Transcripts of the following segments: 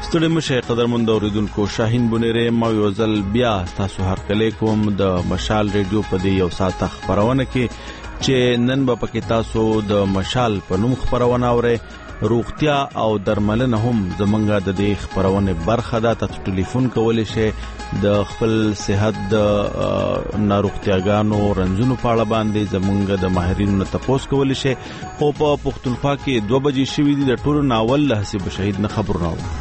ستړي مشه قدرمند اوریدونکو، شاهین بونیره ما یو ځل بیا تاسو هرکلی کوم د مشال ریډیو په دی یو ساعت خبرونه کې چې نن به پکې تاسو د مشال په نوم خبرونه اورئ. روغتیا او درملنه هم زمونږ د دې خبرونه برخه ده. تاسو ټلیفون کولی شئ د خپل صحت د ناروغتیاګانو رنځونو په اړه باندې زمونږ د ماهرینو تپوس کولی شئ. خو په پښتونخوا کې 2 بجې شوې دي، د ټولو ناول له حساب شهید نه خبرونه و.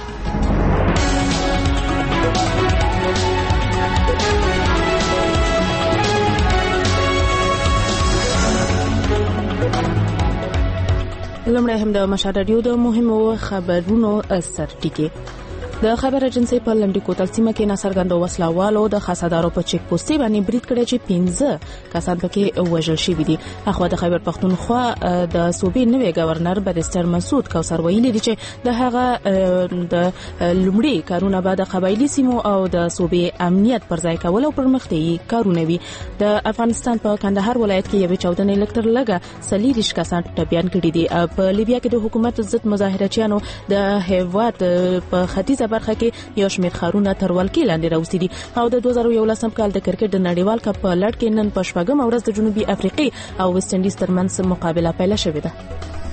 لمړی هم د مشال رادیو د مهمو خبرونو سرټکی. د خبر ایجنسی په لنډی کوتل سیمه کې ناڅرګندو وسلوالو د خاصدارو په چیک پوسټ باندې برید کړی چې 15 کسان پکې وژل شوي دي. اخوا د خیبر پختونخوا د صوبې نوې گورنر بریسټر مسعود کوثر ویلي دي چې د هغه د لومړي کارونه بعد قبایلی سیمو او د صوبې امنیت پر ځای کول او پرمختیايي کارونه وي. د افغانستان په کندهار ولایت کې یو 14 لکټر لګه سلیریش کسان ټپيان کړي دي. په لیبیا کې د حکومت ضد مظاهرچیانو د هیواد په ختیځه برخه کې یو شمېر خارونه تر ولکې لاندې راوستي دي او د 2011 کال د کرکټ د نړیوال کپ په لړ کې نن په شپږم ورځ د جنوبي افریقې او ویسټ انډیز ترمنځ مقابله پیل شوې ده.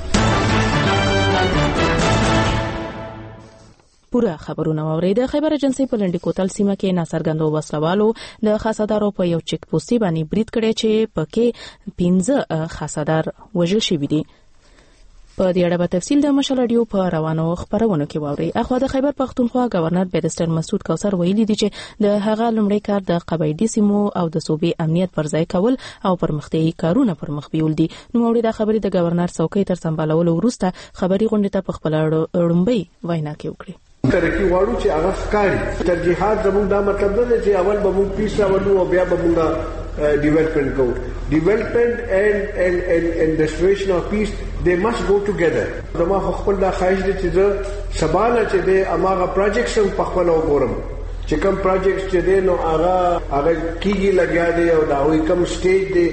پوره خبرونه واوري. د خیبر ایجنسی په لنډی کوتل سیمه کې ناڅرګندو وسلوالو د خاصدارو په یو چیک پوسټ باندې برید کړی چې پکې 15 خاصدار وژل شوي دي. په دې اړه په تفصیل د مشال رادیو په روانو خبرونو کې واوري. اخوا د خیبر پختونخوا گورنر بریسټر مسعود کوثر ویلي دي چې د هغه لومړی کار د قبایلی سیمو او د صوبې امنیت پر ځای کول او پرمختیايي کارونه پر مخ بیول دي. نو موږ د خبرې د گورنر څوکۍ تر سمبالولو وروسته خبري غونډه ته په خپل لومړی وینا کې وکړي. ترقی واړو چې هغه ښکاری ترجیحات زموږ دا مطلب نه چې اول به موږ پیس راوړو او بیا به موږ development go. Development and restoration of peace, they must go together. زما خپل دا خواهش دي چې سباله چې د اماغه پروجیکټس په خپل وګورم چې کوم پروجیکټس چې دي نو هغه کیږي لګیا دي او دا وي کوم سټیج دي.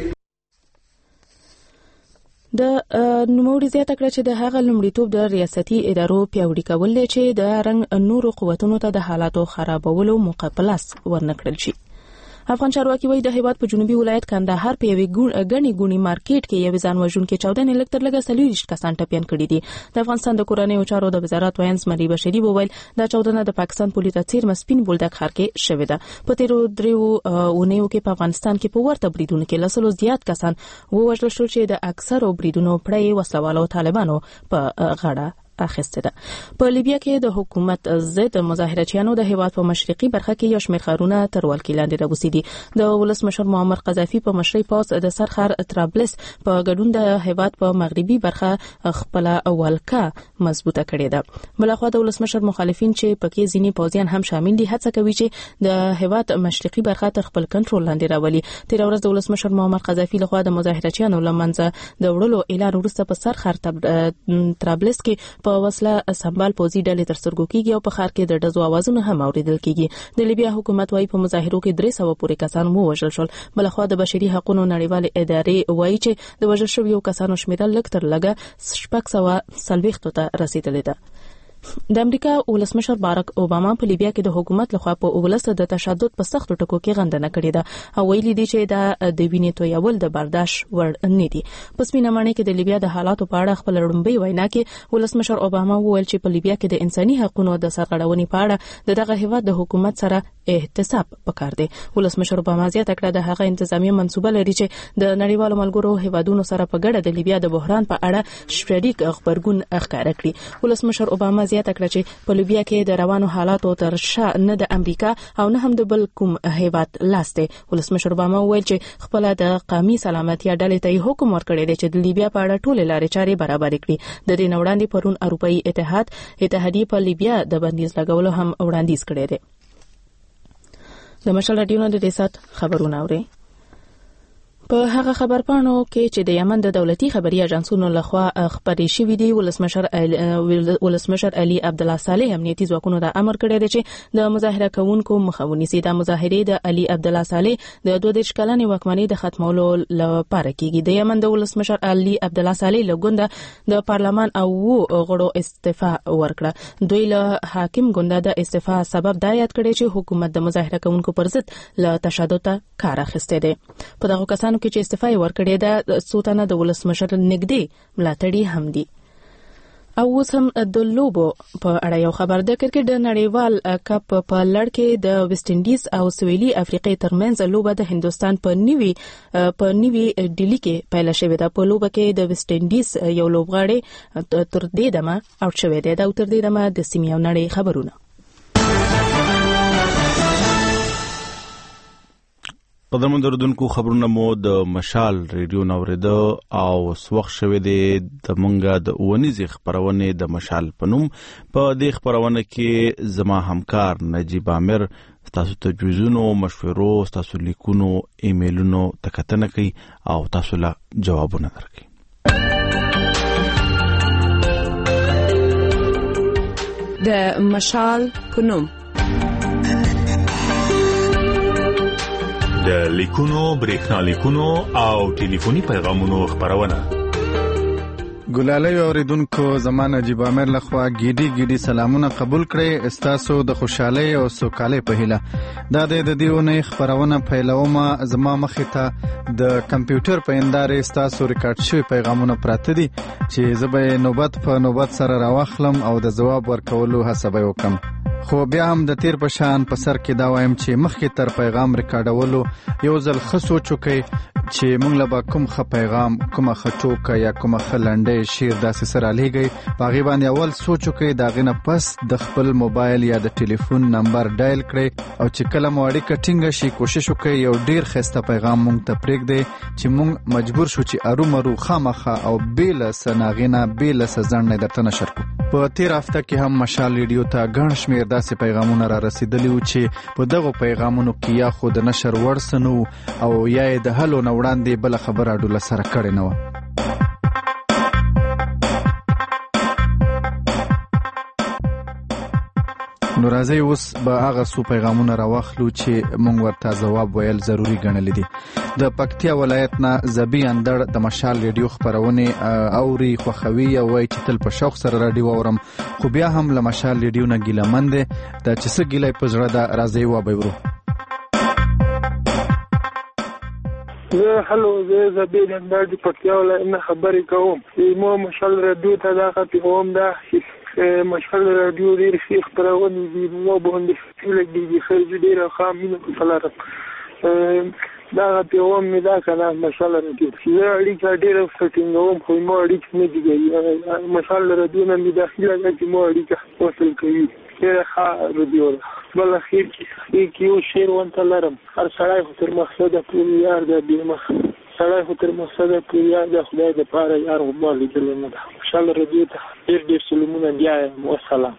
د نوموړي زیاته کړه چې د هغه لومړیتوب د ریاستي ادارو پیاوړي کول دي چې د رنګ نورو قوتونو ته د حالاتو خرابولو مقابله ورنکړل شي. افغان چارواکي وایي د هیواد په جنوبي ولایت کندهار په یوې غني مارکیټ کې یو ځان وژونکي 14 لکټر لګه سلیریش کسان ټپيان کړي دي. د افغانستان د کورنیو چارو د وزارت وینز مری بشری وویل دا 14 د پاکستان پولیس تیر مسپین بولډک ښار کې شوې ده. په تیرو دریو اونیو کې په افغانستان کې په ورته بریدونو کې لسلو زیات کسان ووژل شول چې د اکثرو بریدونو پړې وسلوالو طالبانو په غاړه اخیسته ده. په لیبیا کې د حکومت ضد مظاهرچیانو د هیواد په مشرقي برخه کې یو شمېر خارونه تر ولکې لاندې راوستي دي. د ولسمشر معمر قذافي په مشرۍ پوځ د سرخر طرابلس په ګډون د هیواد په مغربي برخه خپل ولکه مضبوطه کړې ده. بلخوا د ولسمشر مخالفین چې پکې ځینی پوځیان هم شامل دي هڅه کوي چې د هیواد مشرقي برخه تر خپل کنټرول لاندې راولي. تیر ورځ د ولسمشر معمر قذافي لخوا د مظاهرچیانو لمنځه د وړلو اعلان وروسته په سرخر طرابلس کې په وسله سمبال پوزي ډلې تر سترګو کېږي او په ښار کې د ډزو اوازونه هم اوریدل کېږي. د لیبیا حکومت وايي په مظاهرو کې 300 پورې کسان ووژل شول. بلخوا د بشري حقوقو نړیوالې ادارې وايي چې د وژل شویو کسانو شمېر لږ تر لږه 640 ته رسیدلی ده. د امریکا ولسمشر باراک اوباما په لیبیا کې د حکومت لخوا په ولس د تشدد په سختو ټکو کې غندنه کړې ده او ویلي دي چې دا د وینې تویول د برداشت وړ نه دي. په سپینمانه کې د لیبیا د حالاتو په اړه خپل لومړی وینا کې ولسمشر اوباما وویل چې په لیبیا کې د انساني حقوقو د سرغړونې په اړه دغه هیواد د حکومت سره احتساب پکار دی. ولسمشر اوباما زیاته کړه د هغه انتظامی منصوبه لري چې د نړیوالو ملګرو هیوادونو سره په ګډه د لیبیا د بحران په اړه شپږ خبرګون ښکاره کړي. ولسمشر اوباما زیاته کړه چې په لیبیا کې د روانو حالاتو تر شا نه د امریکا او نه هم د بل کوم هیواد لاس دی. ولسمشر اوباما وویل چې خپل د قومي سلامتیا ډلې ته حکم ورکړی دی چې د لیبیا په اړه ټول لارې چارې برابر کړي. د دې وړاندې پرون اروپאי اتحادیه په لیبیا د بندیز لګولو هم وړاندیز کړی دی. د مشال رادیو نه د دې سات خبرونه اوري. په هغه خبرپاڼو کې چې د یمن د دولتي خبري اژانسونو لخوا خبري شوې دي ولسمشر علي عبد الله صالح امنیتي ځواکونو د امر کړی دی چې د مظاهره کوونکو مخاوني سي د مظاهره د علي عبد الله صالح د 22 کلنې واکمنۍ د ختمولو لپاره کېږي. د یمن د ولسمشر علي عبد الله صالح لګوند د پارلمان او غړو استعفا ورکړه. دوی له حاکم ګوند د استعفا سبب دا یاد کړی چې حکومت د مظاهره کوونکو پر ضد له تشدد کار اخیسته دی. په دغه کسانو کې چې استعفا ورکړې ده سوتنه د ولسمشر نږدې ملاتړي هم دي. او اوس هم د لوبو په اړه یو خبر ده. کرکټ د نړیوال کپ په لړ کې د ویسټ انډیز او سویلي افریقې ترمنځ لوبه د هندستان په نیوي ډیلی کې پیل شوې ده. په لوبه کې د ویسټ انډیز یو لوبغاړی تر دې دمه اوټ شوی دی. دا تر دې دمه د سیمې او نړۍ خبرونه. قدرمن دردونکو خبرونه مو د مشال ریډیو نوریده او وخت شوه د مونږه د اونیزي خبرونه د مشال پنوم. په دې خبرونه کې زما همکار نجیب عامر تاسو ته جوزونو مشورو تاسو لیکونو ایمیلونو تکتنه کوي او تاسو له جوابونه درکړي. د مشال پنوم د لیکونو برېښنا لیکونو او ټلیفوني پیغامونو خبرونه. ګلالۍ اوریدونکو زمانه نجیب عامر لخوا ګیډي سلامونه قبول کړئ. استاسو د خوشحالۍ او سوکالۍ په هیله دا د دېونه خبرونه پیلومه. زما مخې ته د کمپیوټر په اندارې استاسو ریکارډ شوی پیغامونه پراته دي چې زه به نوبت په نوبت سره راوخلم او د جواب ورکولو هڅه به وکم. خو بیا هم د تیر په شان په سر کې دا وایم چې مخکې تر پیغام ریکارډولو یو ځل ښه سوچ وکړئ چې موږ له کوم ښه پیغام، کومه ښه ټوکه یا کومه ښه لنډۍ، شعر داسې سره لیږئ. په هغې باندې اول سوچ وکړئ، د هغې نه پس د خپل موبایل یا د ټلیفون نمبر ډایل کړئ او چې کله مو اړیکه ټینګه شي کوشش وکړئ یو ډیر ښایسته پیغام موږ ته پرېږدئ چې موږ مجبور شو چې ارومرو خامخا او بې له څه ناغې نه بې له څه ځنډ نه درته نشر کړو. په تیر هفته کې هم مشال ریډیو ته ګڼ شمېر داسې پیغامونه را رسیدلي وو چې په دغو پیغامونو کې یا خو د نشر وړ څه نه وو او یا یې د حلو نه وړاندې بله خبره ډوله سره کړې نه وه. نو راځئ اوس به هغه څو پیغامونه راواخلو چې موږ ورته ځواب ویل ضروري ګڼلي دي. د پکتیا ولایت نه زبی اندړ د مشال ریډیو خبرونې اوري، خوښوي او وایي چې تل په شوق سره راډیو اورم، خو بیا هم له مشال ریډیو نه ګیلهمن دی. دا چې څه ګیله یې په زړه ده راځئ وبورو. هلو، زه زبی اندړ د پکتیا ولایت نه خبرې کوم. مو مشال ریډیو ته دا پیغام ده مشال رادیو ډېر ښې خپرونې دي. ما باندې لږ دي خیر ډېره ښه مینه په لرم. دغه پیغام مې دا که نه مشال رادیو زه اړیکه ډېره ټینګوم خو ما اړیکې نه جګوي. مشال رادیو نه مې دا هیله ده چې ما اړیکه وصل کوي. ډېره ښه رادیو ده. بل اخر کې یو شعر ورته لرم: هر سړی خو تر مقصده پورې یار ده، بې مخ سړی خو تر مقصده پورې یار ده، خدای دپاره یار خو ما لیدلی نه ده. مشال رادیو ته ډېر سلامونه بیا یم. والسلام.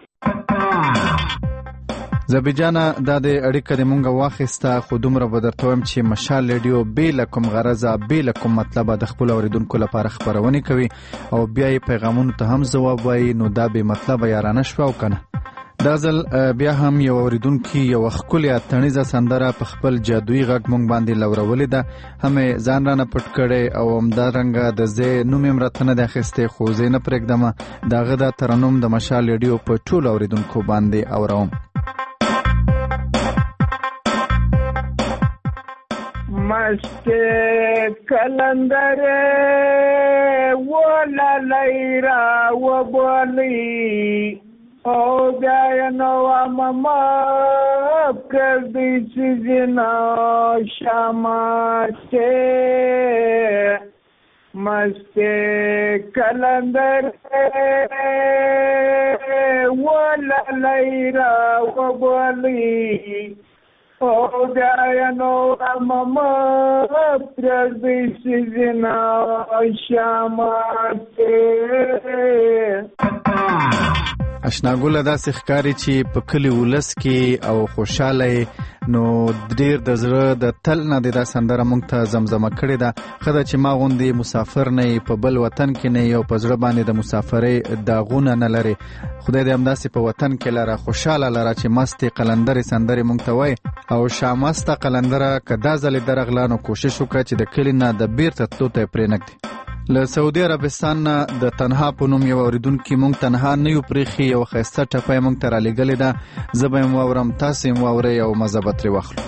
زبی جانه دا د اړیکه د مونږه واخیسته، خو دومره به درته وایم چې مشال ریډیو بې له کوم غرضه بې له کوم مطلبه د خپلو اوریدونکو لپاره خپرونې کوي او بیا یې پیغامونو ته هم ځواب وایي. نو دا بې مطلبه یارانه شوه او که نه. دا ځل بیا هم یو اوریدونکي یوه ښکلې اتڼیزه سندره په خپل جادویي غږ مونږ باندې لورولې ده. هم یې ځان رانه پټ کړی او همدارنګه د ځای نوم یې راته نه دی اخیستی، خو زه یې نه پرېږدمه. د هغه دا ترنم د مشال ریډیو په ټولو اوریدونکو باندې اوروم. مست کلندر وللی را وبلی او بیا نو ماما کردی سیزنا شاماته مست کلندر وللی را وبلی او بیا نو ماما کردی سیزنا شاماته. اشناګل داسې ښکاری چې په کلی ولس کې او خوشاله نو ډیر د زړه د تل نه د سندره مونږ ته زمزمه کړې ده خدای چې ما غوندې مسافر نه په بل وطن کې نه یو په زړه باندې د مسافرۍ داغونه نه لري خدای دې همداسې په وطن کې لره خوشاله لره چې مستې قلندرې سندرې مونږ ته وای او شامسته قلندره که دا ځلې درغله نو کوشش وکړه چې د کلي نه د بیرته تلو ته یې پرېنږدي له سعودي عربستان نه د تنها په نوم یو اورېدونکي مونږ تنها نه یو پرېښي یو ښایسته ټپی مونږ ته رالیږلې ده زه به یې واورم تاسې یې واورئ او مزه به ترې واخلو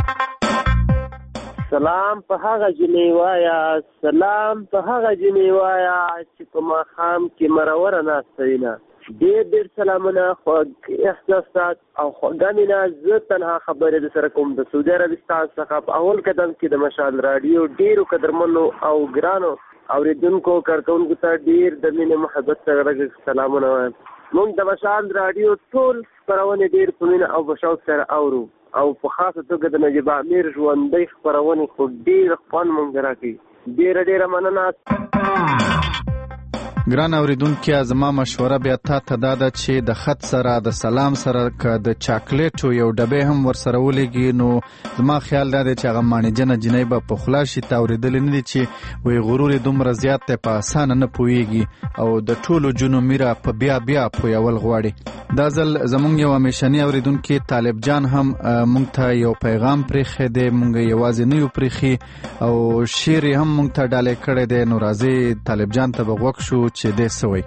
سلام په هغه جنې وایا سلام په هغه جنې وایا چې په ماښام کې مروره ناسته وینه ډېر سلامونه خوږ احساسات او خوږه مینه زه تنها خبرې د سره کوم د سعودي عربستان څخه په اول قدم کې د مشال راډیو ډېرو قدرمنو او ګرانو اوریدونکو کارکونکو ته ډیر د مینې محبت سره سلامونه وایم موږ د مشال راډیو ټول خپرونې ډیر په مینه او په شوق سره اورو او په خاصه توګه د نجیب امیر ژوندۍ خپرونې خو ډیر خوند موږ راکوي ډیره مننه ګران اوریدونکي زما مشوره بیا ته دا ده چې د خط سره د سلام سره که د چاکلیټو یو ډبې هم ورسره ولېږي نو زما خیال دا دی چې هغه ماڼیجنه جنۍ به په خوله شي ته اورېدلې نه دي چې وایي غرور یې دومره زیات دی په اسانه نه پوهېږي او د ټولو جونو میره په بیا پوهول غواړي دا ځل زمونږ یو همیشني اوریدونکي طالب جان هم مونږ ته یو پیغام پرېښی دی مونږ یوازې نه یو پرېښي او شعر یې هم مونږ ته ډالۍ کړی دی نو راځئ طالب جان ته به غوږ شو چې دې سوی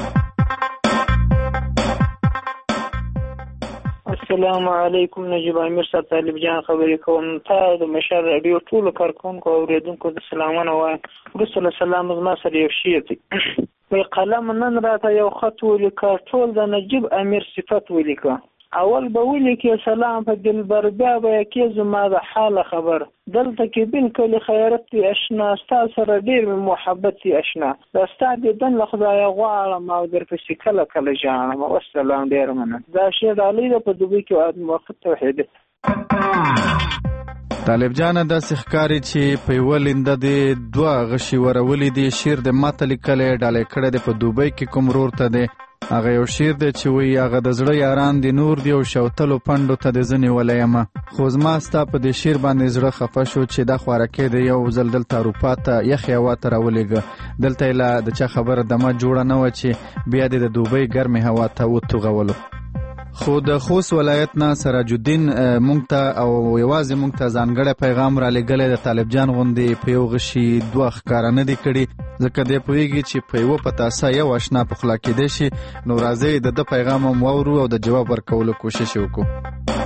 السلام علیکم نجیب امیر صاحب طالب جان خبرې کوم ته د مشال راډیو ټولو کارکونکو او اوریدونکو د سلامونه وایم وروسته له سلام زما سره یو شعر دی وایي قلم نن راته یو خط ولیکه ټول د نجیب امیر صفت ولیکه اول به ولیکې سلام په دلبر بیا به یې کې زما د حاله خبر دلته کې بالکل خیرت دی اشنا ستا سره ډېر مې محبت دی اشنا دا ستا دیدن له خدایه غواړم او درپسې کله کله ژاړم والسلام ډېره مننه دا شعر ډالۍ ده په دوبۍ کې موقت توحید طالب جانه داسې ښکاري چې په یوه لینده دې دوه غشي ورولې دي شعر د ماته لیکلی ډالۍ کړی دی په دوبۍ کې کوم رور ته دی هغه یو شعر دی چې وایي هغه د زړه یاران دي نور دی او شوتلو پنډو ته د زه نیولی یم خو زما ستا په دې شعر باندې زړه خفه شو چې دا خوارکۍ دی یو ځل دلته اروپا ته یخې هوا ته راولېږه دلته یې لا د چا خبره دمه جوړه نه وه چې بیا دې د دوبۍ ګرمې هوا ته وتوغولو خو د خوست ولایت نه سراج الدین مونږ ته او یوازې مونږ ته ځانګړی پیغام را لېږلی د طالب جان غوندې په یو غشي دوه ښکاره نه دي کړي ځکه دی پوهېږي چې په یوه پتاسه یو اشنا په خوله کېدی شي نو راځئ د ده پیغام هم واورو او د جواب ورکولو کوشش یې وکړو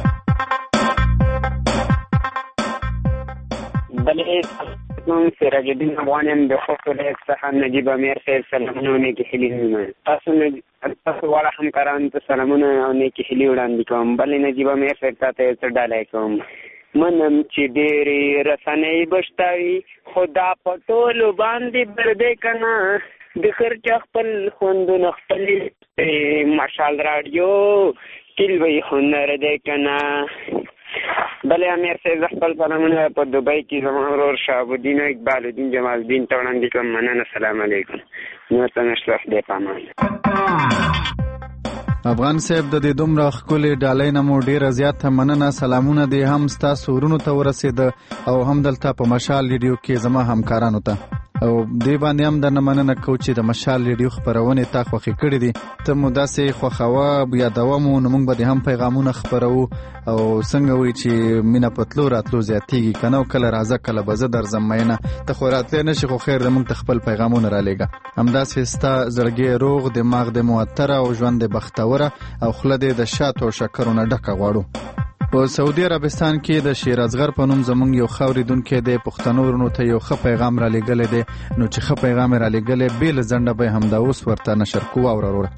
بلې سراج الدین افغان یم د خوست ولایت څخه نجیب امیر صاحب سلامونه او نیکې هیلې تاسو واړه همکارانو ته سلامونه او نیکې هیلې وړاندې کوم بلې نجیب امیر صاحب تا ته یو څه ډالۍ کوم منم چې ډېرې رسنۍ بشته وي خو دا په ټولو باندې بردی که نه د هر چا خپل خوندونه خپلې مشال راډیو کلوی هنر دی که نه بلې امیر صاحب زه خپل سلامونه په دوبۍ کې زما ورور شهاب الدین اقبال الدین جمال الدین ته وړاندې کوم مننه السلام علیکم نور څه نشته خدای په امان افغان صاحب د دې دومره ښکلې ډالۍ نه مو ډېره زیاته مننه سلامونه دې هم ستاسو ورونو ته ورسېده او هم دلته په مشال ریډیو کې زما همکارانو ته او دې باندې هم درنه مننه کوو چې د مشال ریډیو خپرونې تا خوښې کړې دي ته مو داسې خوښوه یادوه مو نو موږ به دې هم پیغامونه خپروو او څنګه وایي چې مینه په تلو راتلو زیاتېږي که نه کله راځه کله به زه درځم مینه ته خو راتلی نه شي خو خیر دی موږ ته خپل پیغامونه رالیږه همداسې ستا زړګی روغ دماغ دې معطره او ژوند دې بختوره او خوله دې د شاتو او شکرو نه ډکه غواړو په سعودي عربستان کې د شیر اصغر په نوم زمونږ یو ښه اورېدونکی دی پښتنو ورونو ته یو ښه پیغام را لېږلی دی نو چې ښه پیغام یې را لېږلی بې له ځنډه به یې همدا اوس ورته نشر کوو واوره وروره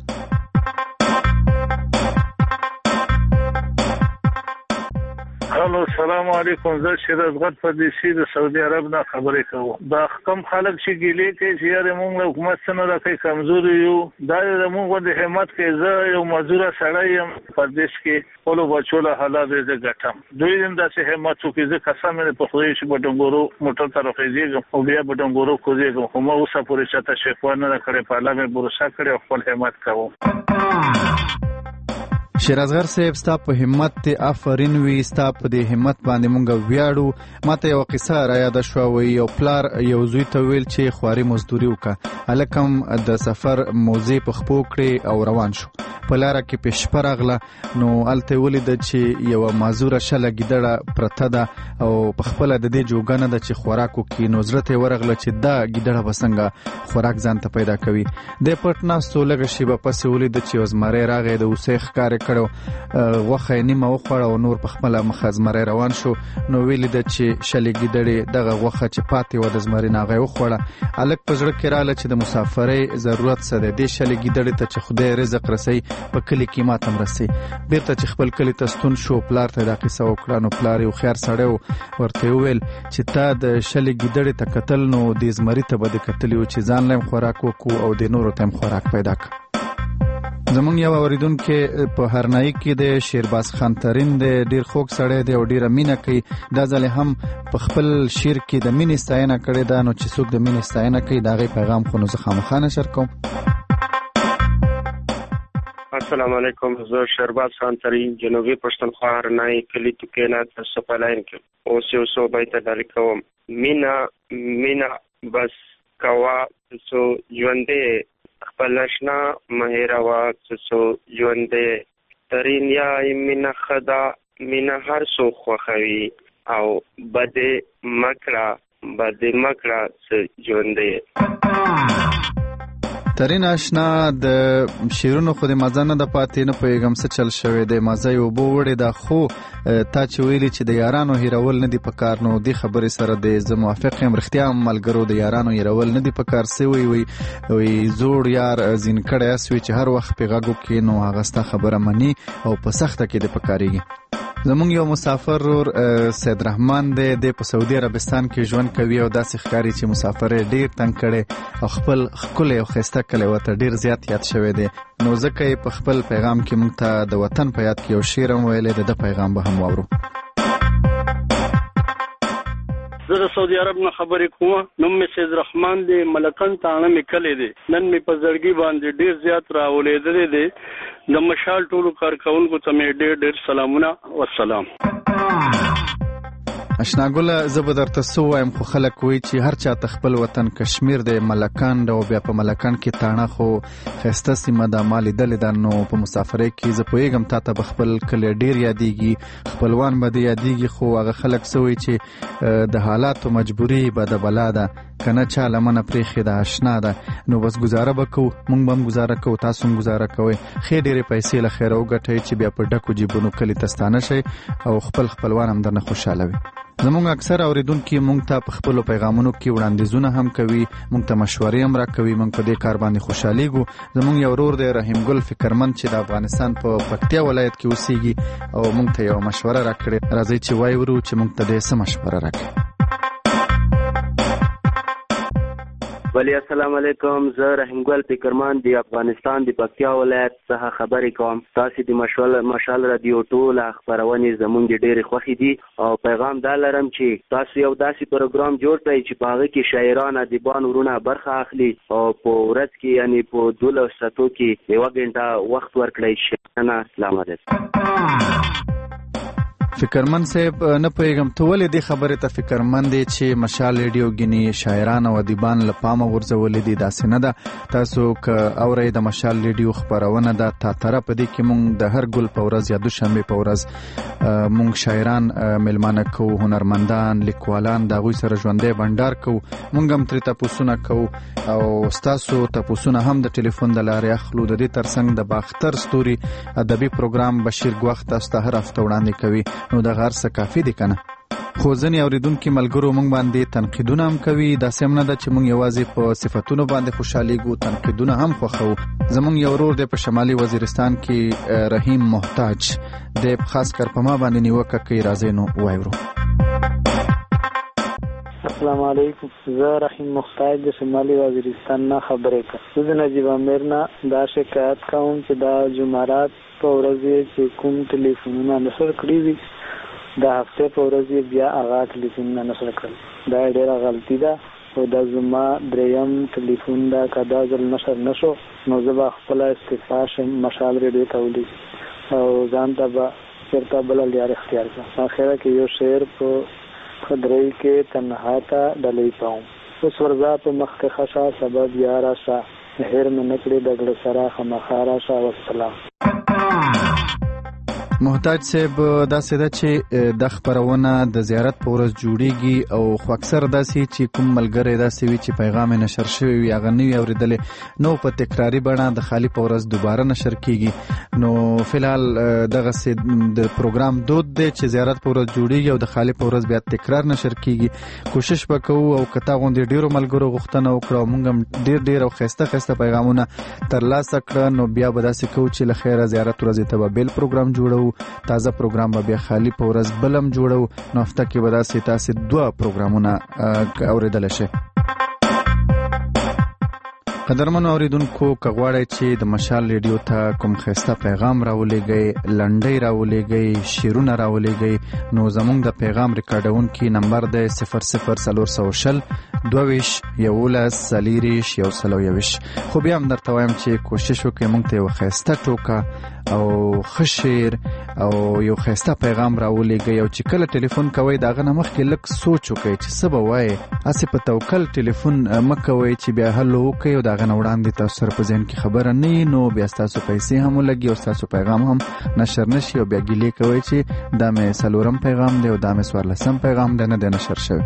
الو السلام علیکم. زه شیراز غټ پردیسی د سعودي عرب نه خبرې کوم. دا کم خلک چې ګیلې کوي چې یاره موږ حکومت څنګه راکې کمزوري یو، دا موږ د همت کې زه یو مزدور سړی یم پردیس کې ولو بچوله حالات دې ګټم. دوی هم داسې همت وکړي. زه قسم دې په خدای چې بټنګورو موټر طرف یې او بیا بټنګورو کوزیږم، خو ما اوسه پورې چاته شکوه نه کړې، په الله مې بروسه کړې او خپل همت کوم. شیرازغر صاحب ستا په همت ته آفرین وي، ستا په دې همت باندې مونږ ویاړو. ماته یو قصه را یاد شوه، وی یو پلار یو زوی ته ویل چې خواري مزدوري وکړه، هلکم د سفر موزې په خپو کړې او روان شو. په لاره کې پېشپه راغله نو هلته یې ولیده چې یوه معذوره شله ګیدړه پرته ده او په خپله د دې جوګه نه ده چې خوراک وکړي. نو زړه ته یې ورغله چې دا ګیدړه به څنګه خوراک ځان ته پیدا کوي. دی پټ ناست و، لږه شېبه پسې ولیده چې یو زمری راغی، د هوسۍ ښکار یې کړو، غوښه یې نیمه وخوړه او نور په خپله مخه زمری روان شو. نو ولیده چې شلې ګیدړې دغه غوښه چې پاتې وه د زمري نه هغه یې وخوړه. هلک په زړه کې راغله چې د مسافرۍ ضرورت څه دی، دې شلې ګیدړې ته چې خدای رزق رسوي په کلي کې ماته هم رسي. بیرته چې خپل کلي ته ستون شو، پلار ته دا قصه وکړه. نو پلار یې هوښیار سړی و، ورته وویل چې تا د شلې ګیدړې ته کتل نو دې زمري ته به دې کتلي و چې ځان له هم خوراک وکړو او د نورو ته هم خوراک پیدا کړ. زمونږ یو اوریدونکی په هرنایي کې د شیرباز خان ترین دی، ډیر خوږ سړی دی او ډیره مینه کوي. دا ځل هم په خپل شعر کې د مینې ستاینه کړې ده. نو چې څوک د مینې ستاینه کوي د هغې پیغام خو نو زه خامخا نشر کوم. السلام علیکم. زه شیرباز خان ترین جنوبي پښتونخوا هرنایي کلي توکینا سپلاین کې اوس یو څو بیته ډالې کوم. مینا بس کوا څو ژوندې خپل اشنا مهروا څو ژوندې ترین یای مینا خدا مینا هر څو خوښوي او بده مکړه څه ژوندې. ترین آشنا د شیرونو خو د مزه نه د پاتې نه پوهېږم څه چل شوی دی، مزه یې اوبه وړې ده. خو تا چې ویلي چې د یارانو هیرول نه دي په کار، نو دې خبرې سره د زه موافق یم. رښتیا هم ملګرو د یارانو هیرول نه دي په کار. سوی وی زوړ یار زین کړی اس وي چې هر وخت پې غږ وکړي نو هغه ستا خبره مني او په سخته کې دې په کارېږي. زمونږ یو مسافر رور سید رحمان دی په سعودي عربستان کې ژوند کوي او داسې ښکاري چې مسافر ډیر تنګ کړی او خپل ښکلی او ښایسته کلی ورته ډیر زیات یاد شوی دی. نو ځکه یې په خپل پیغام کې موږ ته د وطن په یاد کې یو شعر هم ویلی دی، د پیغام به هم واورو. زه د سعودي عرب نه خبرې کوم. نوم مې سید رحمان دی، ملکن تاڼه مې کلی دی. نن مې په زړګي باندې ډیر زیات راولېدلی دی. د مشال ټولو کارکونکو ته مې ډیر سلامونه والسلام. اشناګله زه به درته څه ووایم، خو خلک وایي چې هر چا ته خپل وطن کشمیر دی، ملکند، او بیا په ملکند کې تاڼه خو ښایسته سیمه ده، ما لیدلې ده. نو په مسافرۍ کې زه پوهېږم تا ته به خپل کلی ډېر یادېږي، خپلوان به دې یادېږي. خو هغه خلک څه وایي چې د حالاتو مجبوري به د بلا ده، که نه چا لمنه پرېښې ده اشنا ده. نو بس ګزاره به کوو، موږ به هم ګزاره کوو، تاسو هم ګزاره کوئ. ښې ډېرې پیسې له خیره وګټئ چې بیا په ډکو جیبونو کلي ته ستانه شئ او خپل خپلوان هم درنه خوشحاله وي. زمونږ اکثر اوریدونکي مونږ ته په خپلو پیغامونو کې وړاندیزونه هم کوي، مونږ ته مشورې هم راکوي، مونږ په دې کار باندې خوشحالیږو. زمونږ یو ورور دی رحیم ګل فکرمند چې د افغانستان په پکتیا ولایت کې اوسېږي او مونږ ته یو مشوره راکړې. راځئ چې وایو چې مونږ ته دې څه مشوره راکړي. ولی السلام علیکم. زه رحیم ګل فکرمند د افغانستان د پکتیا ولایت څخه خبرې کوم. تاسو د مشال رادیو ټول خبرونه زمونږ ډېرې خوښې دي او پیغام دا لرم چې تاسو یو داسې پروګرام جوړ کړئ چې په هغه کې شاعران ادیبان ورونه برخه اخلي او په ورځ کې یعنی په 12 ساعتو کې یو غنټه وخت ورکړئ. شکرانه. السلام علیکم. فکرمند صاحب نه پوهېږم ته ولې دې خبرې ته فکرمند دی چې مشال ریډیو ګینې شاعران او ادیبان له پامه غورځولې دي؟ داسې نه ده. تاسو که اورئ د مشال ریډیو خپرونه ده تاتره په دې کې مونږ د هر ګل په ورځ یا دوشنبې په ورځ مونږ شاعران میلمانه کوو، هنرمندان، لیکوالان، د هغوی سره ژوندی بنډار کوو. مونږ هم ترې تپوسونه کوو او ستاسو تپوسونه هم د ټلیفون د لارې اخلو. د دې ترڅنګ د باختر ستوري ادبي پروګرام بشیر ګوښ تاسو ته هر هفته وړاندې کوي. نو دغه هر څه کافي دي که نه؟ خو ځینې اوریدونکي ملګرو موږ باندې تنقیدونه هم کوي. داسې هم نه ده چې موږ یوازې په صفتونو باندې خوشحالیږو، تنقیدونه هم خوښوو. زموږ یو ورور دی په شمالي وزیرستان کې، رحیم محتاج دی، خاص کر په ما باندې نیوکه کوي. راځئ نو واورو. السلام علیکم، زه رحیم محتاج د شمالي وزیرستان نه خبرې کوم. زه د نجیب امیر نه دا شکایت کوم چې دا جمعرات په ورځ چې کوم ټلیفونونه نشر کړي دي، د هفته په ورځ بیا هغه ټلیفونونه نشر کړل. دا ډېره غلطي ده او دا زما دریم ټلیفون ده. که دا ځل نشر نشو نو زه به خپله استعفا شم، مشال ریډیو ته ولیږم او ځان ته به چېرته بله لار اختیار کړم. اخره کې یو شعر په خدرۍ کې تنها ته ډلۍ کوم، اوس ورځه په مخ کې خشه سبب یا راشه، هیر مې نه کړې د زړه سره خامخا راشه. والسلام. محتاج صاحب، داسې ده چې د خپرونه د زیارت په ورځ جوړیږي او خو اکثر داسې چې کوم ملګری داسې وي چې پیغام نشر شوی وي هغه نه وي اورېدلی، نو په تکراري بڼه د خالي په ورځ دوباره نشر کیږي. نو فلحال دغسې د پروګرام دود دی چې زیارت په ورځ جوړیږي او د خالي په ورځ بیا تکرار نشر کیږي. کوشش به کوو او که تا غوندې ډېرو ملګرو غوښتنه وکړه او موږ هم ډېر او ښایسته پیغامونه ترلاسه کړه، نو بیا به داسې کوو چې له خیره زیارت ورځې ته به بیل پروګرام جوړو، تازه پروګرام به بیا خالی په ورځ بلم جوړو، نو هفته کې به داسې تاسې 2 پروګرامونه اوریدلی شي. قدرمنو اوریدونکو، که غواړئ چې د مشال ریډیو ته کوم ښایسته پیغام راولېږئ، لنډۍ راولېږئ، شعرونه راولېږئ، نو زموږ د پیغام ریکارډونکي نمبر دی 00420 22 11 40 121. خو بیا هم درته وایم چې کوشش وکړئ موږ ته یو ښایسته ټوکه او ښه شعر او یو ښایسته پیغام راولېږئ، او چې کله ټلیفون کوئ د هغه نه مخکې لږ سوچ وکړئ چې څه به وایئ. هسې په توکل ټلیفون مه کوئ چې بیا هلو وکړئ او د هغه نه وړاندې تاسو سره په ذهن کې خبره نه وي، نو بیا ستاسو پیسې هم ولګي او ستاسو پیغام هم نشر نشي او بیا ګیلې کوئ چې دا مې 4م پیغام دی او دا مې 14م پیغام دی، نه دی نشر شوی.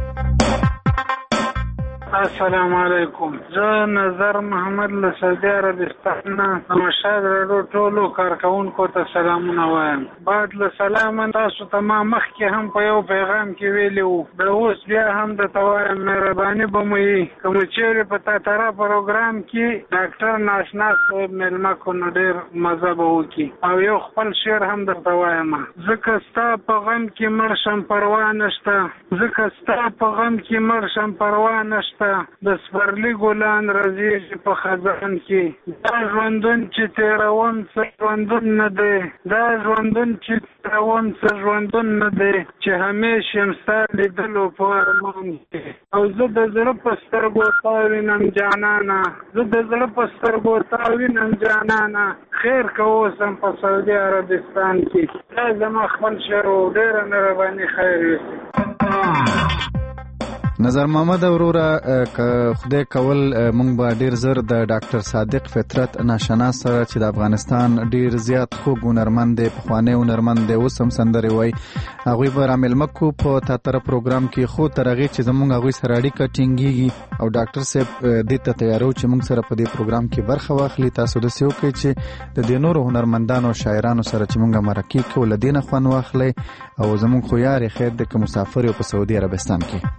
السلام علیکم، زه نظر محمد له سعودي عربستان نه د مشال راډیو ټولو کارکوونکو ته سلامونه وایم. بعد له سلامه تاسو ته ما مخکې هم په یو پیغام کې ویلي وو، د اوس بیا هم درته وایم مهرباني به مو وي که مو چیرې په تاتره پروګرام کې ډاکټر ناشنا صاحب میلمه کړو نو ډېر مزه به وکړي. او یو خپل شعر هم درته وایم، ځکه ستا په غم کې مړ شم پروا نشته، ځکه ستا په غم کې مړ شم پروا نشته، د سپرلي ګلان رازیږي په خزان کې، دا ژوندون چې تېروم څه ژوندون نه دی، دا ژوندون چې تېروم څه ژوندون نه دی، چې همیش یم ستا لیدلو په ارمان کې. او زه د زړه په سترګو تا وینم جانانه، زه د زړه په سترګو تا وینم جانانه، خیر که اوسم په سعودي عربستان کې. دا زما خپل شعر و، ډېره مهرباني، خیر وي. نظر محمد وروره، که خدای کول مونږ به ډیر زر د ډاکټر صادق فطرت ناشناس سره چې د افغانستان ډیر زیات خوږ هنرمند دی، پخوانی هنرمند دی، اوس هم سندرې وایي، هغوی به رامیلمه کو په تاتره پروګرام کې. خو تر هغې چې زمونږ هغوی سره اړیکه ټینګېږي او ډاکټر صاحب دې ته تیارو چې مونږ سره په دې پروګرام کې برخه واخلي، تاسو داسې وکړئ چې د دې نورو هنرمندانو او شاعرانو سره چې مونږ مرکې کوو له دې نه خوند واخلئ. او زمونږ خو یارې خیر دی که مسافر یو په سعودي عربستان کې.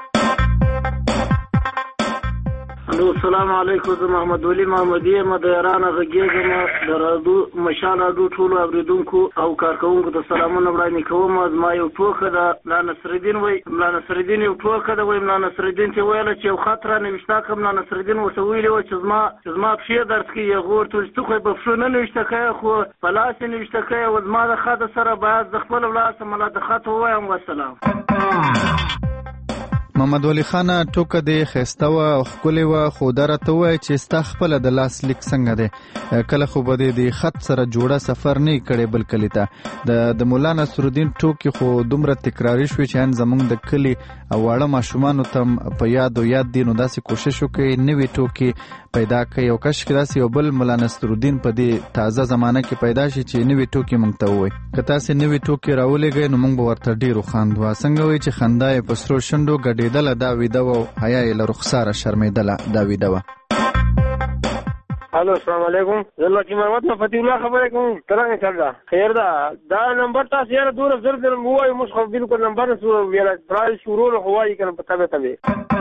السلام علیکم، زه محمد ولی محمدی یم، د ایران غږیږم. د راډیو مشال راډیو ټولو اوریدونکو او کارکوونکو ته سلامونه وړاندې کوم. زما یو ټوکه ده، ملا نصرالدین وایي، ملا نصرالدین یو ټوکه ده، وایي ملا نصرالدین چې ویله چې یو خط را نوشته کړم، ملا نصرالدین ورته ویلي وه چې زما پښې درد کوي. هغه ورته ویل چې ته خو یې په پښو نه نوشته کوې، خو په لاس یې نوشته کوې، او زما د خط سره باید د خپل ولاسه ملا د خط ووایم. والسلام. محمد ولی خان ټوکه دی ښایسته وه او ښکلې وه، خو دا راته ووایه چې ستا خپله د لاس لیک څنګه دی؟ کله خو به د خط سره جوړه سفر نه کړی بل کلي ته. د مولا نصرالدین ټوکې خو دومره تکراري شوې چې زموږ د کلي او واړه ماشومانو ته په یاد دي، نو داسې کوشش وکړئ نوې ټوکې پیدا کړئ. او کش کې داسې یو بل مولا نصرالدین په دې تازه زمانه کې پیدا شي چې نوې ټوکې موږ ته ووایي. که تاسې نوې ټوکې راولېږئ نو موږ به ورته ډېر وخاندو. څنګه وایي چې خندا یې په سرو شونډو ګډېدله دا ویده وه او حیا یې له رخساره شرمېدله دا ویده وه. الو السلام علیکم زه کی محمد نه فتح الله خبرې کوم څنګه چل دا خیر دا نمبر تاسو یې دور زر در وایي مخ بالکل نمبر سره ویل پرای شروع هوایي کنه پته ته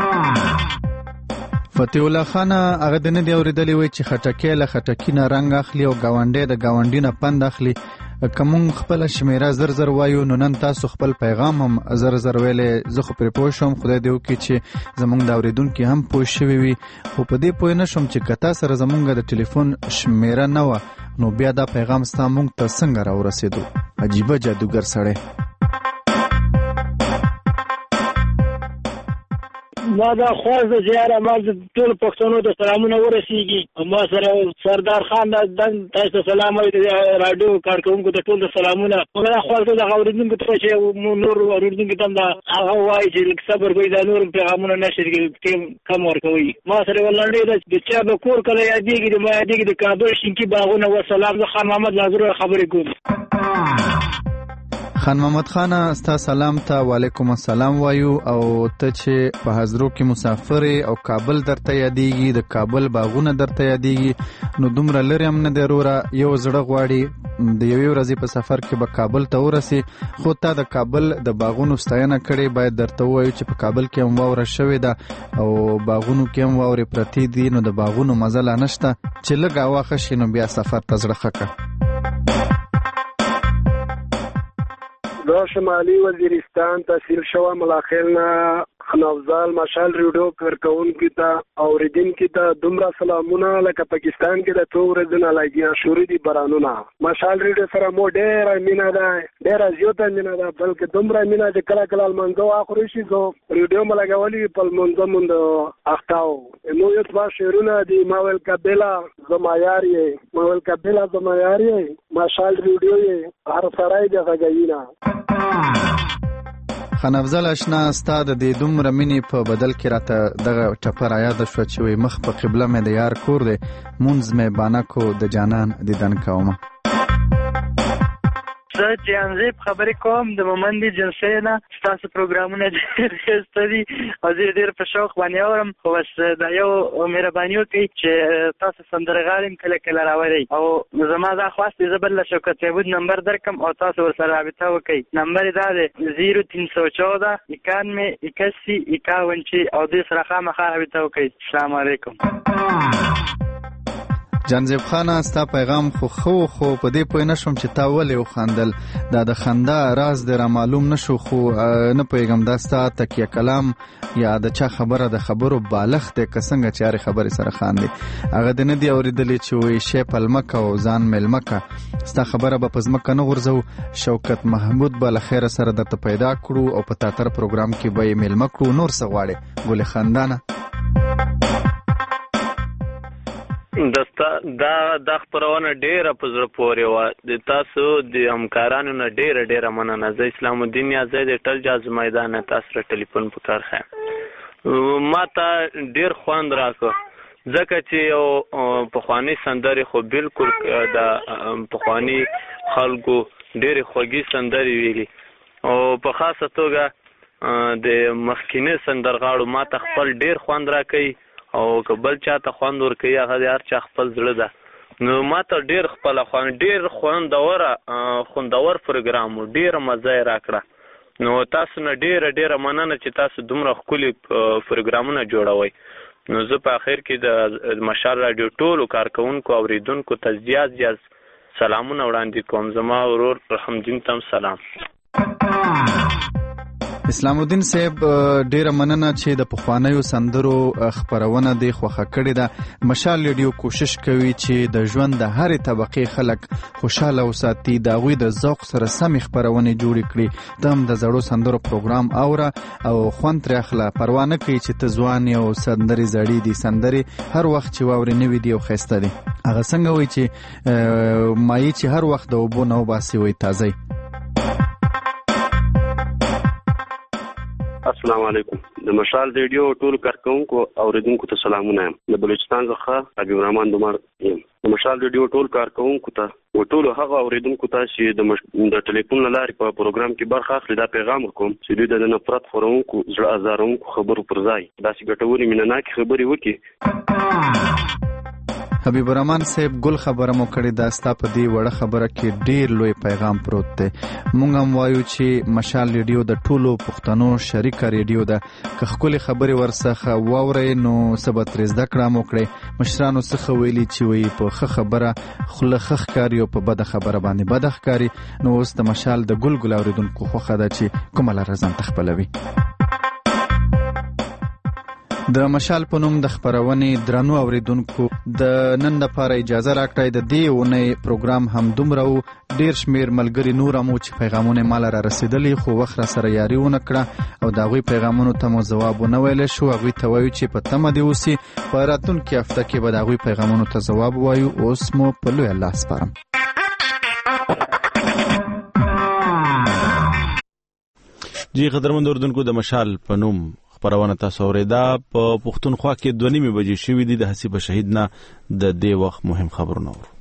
فتح الله خان هغه د نه دی اوریدلی وای چې خټکی له خټکی نه رنگ اخلي او گاونډي د گاونډي نه پند اخلي. کوم خپل شمیره زر وایو نو نن تاسو خپل پیغام هم زر ویلې زه خو پر پوه شوم خدای دې وکړي چې زمونږ د اوریدونکو هم پوه شوي وي خو په دې پوه نه شوم چې کتا سره زمونږ د ټلیفون شمیره نه و نو بیا دا پیغام ستا مونږ ته څنګه راورسېدو. عجیبه جادوګر سړی. ما دا خواست د زیاره ما ټول پښتنو ته سلامونه ورسیږي. ما سره سردار خان د تاسو سلام او رادیو کارکونکو ته ټول سلامونه. ما خواست د اوریدونکو ته چې نور اوریدونکو ته دا هغه وایي چې صبر کوي دا نور پیغامونه نشر کم ورکوي. ما سره ولنډې د چا د کور کله یادېږي ما یادېږي د کابل شینکی باغونه و سلام د خان محمد ناظر خبرې کوم. خان محمد خان ستا سلام ته وعلیکم السلام وایو او ته چې په حضرو کې مسافر او کابل درته یادېږي د کابل باغونه درته یادېږي نو دومره لرې هم نه دی وروره یو زړه غواړي د یوې ورځې په سفر کې به کابل ته ورسې خو تا د کابل د باغونو ستاینه کړې باید درته ووایو چې په کابل کې هم واوره شوې ده او باغونو کې هم واورې پرتې دي نو د باغونو مزه لا نشته چې لږ هوا ښه شي نو بیا سفر ته زړه ښه کړه. دا شمالي وزیرستان تحصیل شوه ملاخیلنا خنافزال مشال ریډیو کارکونکو ته اوریدونکو ته دومره سلامونه لکه پاکستان کې د څو ورځې نه لګیا شوري دي بارانونه. مشال ریډیو سره مو ډېره مینه ده ډېره زیاته مینه ده بلکې دومره مینه چې کله کله لمانځه اخري شي زه ریډیو ما لګولي په لمانځه مونږ اختاو مو یو څه شعرونه دي ما ویل کبلا زمایار یې ما ویل کبلا زمایار یې مشال ریډیو یې هر سړی د غږینا. خان افضل اشنا ستا د دې دومره مینې په بدل کې راته دغه ټپه رایاده شوه چې وایي مخ په قبله مې د یار کور دی مونځ مې بانکو د جانان دیدن کومه. زه جانزیب خبرې کوم د مومندي جنسي نه ستاسو پروګرامونه ډېر ښایسته دي او زه ډېر په شوق باندې اورم خو بس دا یو مهرباني وکړئ چې تاسو سندرغاړي کله کله راولئ او زما دا خواست دی زه بل له شوکت صاحب نمبر درکم او تاسو ورسره رابطه وکړئ. نمبر دا دی 0314 91 81 51 او دې سره خامخا رابطه وکړئ. السلام علیکم. جانزیب خان ستا پیغام خو په دې پوه نه شوم چې تا ولې وخندل دا د خندا راز دی را معلوم نه شو خو نه پوهېږم دا ستا تکیه کلام یا د چا خبره د خبرو بالغ دی که څنګه چې هرې خبرې سره خاندي هغه دې نه دي اورېدلی چې وایي شی پلمه که او ځان میلمه که ستا خبره به په ځمکه نه غورځو شوکت محمود به له خیره سره درته پیدا کړو او په تاتر پروګرام کې به یې میلمه کړو. نور څه غواړې ګلې خندانه؟ دا خبرونه ډیره په زړه پورې وه د تاسو د همکارانو نه ډیره مننه. زه اسلام الدین یازی د ټلجاز میدان تاسو سره ټلیفون په کار خایم ما ته ډیر خوند راکړ ځکه چې یو پخواني سندرې خو بالکل د پخواني خلکو ډیرې خوږې سندرې ویلي او په خاصه توګه د مخکینی سندرغاړو ما ته خپل ډیر خوند راکوي او که بل چا ته خوند ورکوي هغه د هر چا خپل زړه ده نو ما ته ډېر خپله ډېر خوندور پروګرام و ډېره مزه یې راکړه نو تاسو نه ډېره مننه چې تاسو دومره ښکلي پروګرامونه جوړوئ. نو زه په اخر کې د مشال راډیو ټولو کارکوونکو اوریدونکو ته زیات سلامونه وړاندې کوم. زما ورور رحمدین ته هم سلام. اسلام الدین صاحب ډیره مننه چې د پخوانیو سندرو خبرونه دی خوښه کړې ده. مشال ریډیو کوشش کوي چې د ژوند د هرې طبقې خلک خوشاله وساتي د هغوی د ذوق سره سمې خپرونې جوړې کړي. ته هم د زړو سندرو پروګرام اوره او خوند ترې اخله پروا نه کوي چې ته ځوان یې او سندرې زړې دي سندرې هر وخت چې واورې نوي دي او ښایسته دي. هغه څنګه وایي چې مایي چې هر وخت د اوبو نه وباسي وایي تازه. السلام علیکم. د مشال ریډیو ټول کارکونکو اوریدونکو ته سلامونه. د بلوچستان څخه حبیب الرحمن دومر یم. د مشال ریډیو ټول کارکونکو ته او ټول هغه اوریدونکو ته چې د ټلیفون لارې په پروګرام کې برخه اخلي دا پیغام ورکوم چې دوی د نفرت خورونکو زړه ازارونکو خبرو پر ځای داسې ګټورې مینناکې خبرې وکړي. حبیب الرحمن صاحب ګل خبره مو کړې دا ستا په دې وړه خبره کې ډیر لوی پیغام پروت دی. مونږ هم وایو چې مشال ریډیو د ټولو پښتنو شریکه ریډیو ده. که ښکلې خبرې ورڅخه واورئ نو څه به ترې زده کړه مو کړئ. مشرانو څخه ویلي چې وایي په ښه خبره خوله ښه ښکاري او په بده خبره باندې بده ښکاري. نو اوس د مشال د ګل ګل اورېدونکو خوښه ده چې کومه لاره ځان ته خپلوي. د مشال په نوم د خپرونې درنو اوریدونکو د نن لپاره اجازه راکړئ. د دې اونۍ پروګرام هم دومره و. ډیر شمیر ملګري نور هم چې پیغامونه مال را رسیدلی خو وخت را سره یاري ونه کړه او د هغوی پیغامونو ته مو ځواب ونه ویلی شو. هغوی ته وایو چې په تمه دې اوسي. په راتلونکي هفته کې به د هغوی پیغامونو ته ځواب وایو. اوس مو په لوی الله سپارم. جی قدرمن اردوونکو د مشال په نوم خبرونه تاسو اوریدا. په پښتونخوا کې 2:30 بجې شوې دي. د حسیب شهید نه د دې وخت مهم خبرونه اورو.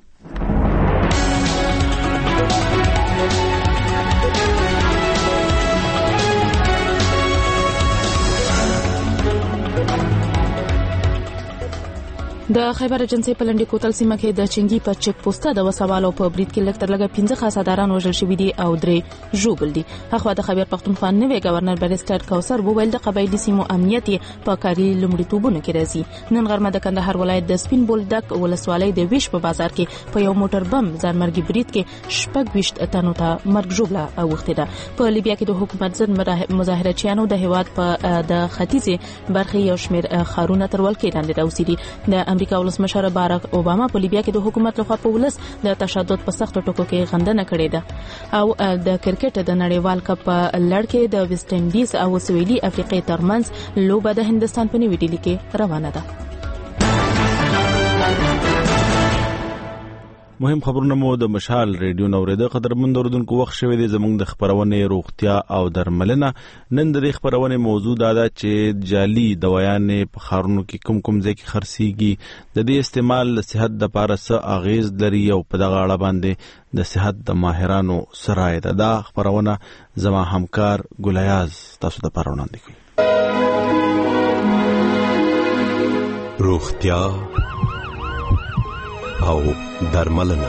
د خیبر ایجنسی په لنډی کوتل سیمه کې د چنګي په چک پوسټه د وسوالو په بریټ کې لکتر لګه 15 خاصداران وژل شوي دي او 3 ژوبل دي. هغه د خیبر پښتونخوا نوی گورنر بریسټر کوثر وویل د قبایلی سیمو امنیت په کاري لومړیتوبونو کې راځي. نن غرمه د کندهار ولایت د سپین بولدک ولسوالۍ د ویش په بازار کې په یو موټر بم ځانمرګي بریټ کې 26 تنو ته مرګ ژوبله اوښته ده. په لیبیا کې د حکومت ضد مظاهرچیانو د هواد په د ختیځي برخه یو شمیر خارونه ترول کې لاندې راوځي. د امریکا ولسمشر باراک اوباما په لیبیا کې د حکومت لخوا په ولس د تشدد په سختو ټکو کې غندنه کړې ده او د کرکټ د نړیوال کپ لړ کې د ویسټ انډیز او سویلي افریقې ترمنځ لوبه د هندستان په نیو ډیلی کې روانه ده. مهم خبرونه مو د مشال ریډیو نوریده. قدرمن اردوونکو وخت شوی دی زموږ د خبرونې روغتیا او درملنه. نن د دې خبرونې موضوع دا ده چې جعلي دوايانې په خارونو کې کوم ځای کې خرڅيږي. د دې استعمال د صحت لپاره څه اغیز لري او په دغه اړه باندې د صحت د ماهرانو سره ده. دا خبرونه زما همکار ګلیاز تاسو ته پروناندې کوي. روغتیا او درملنه.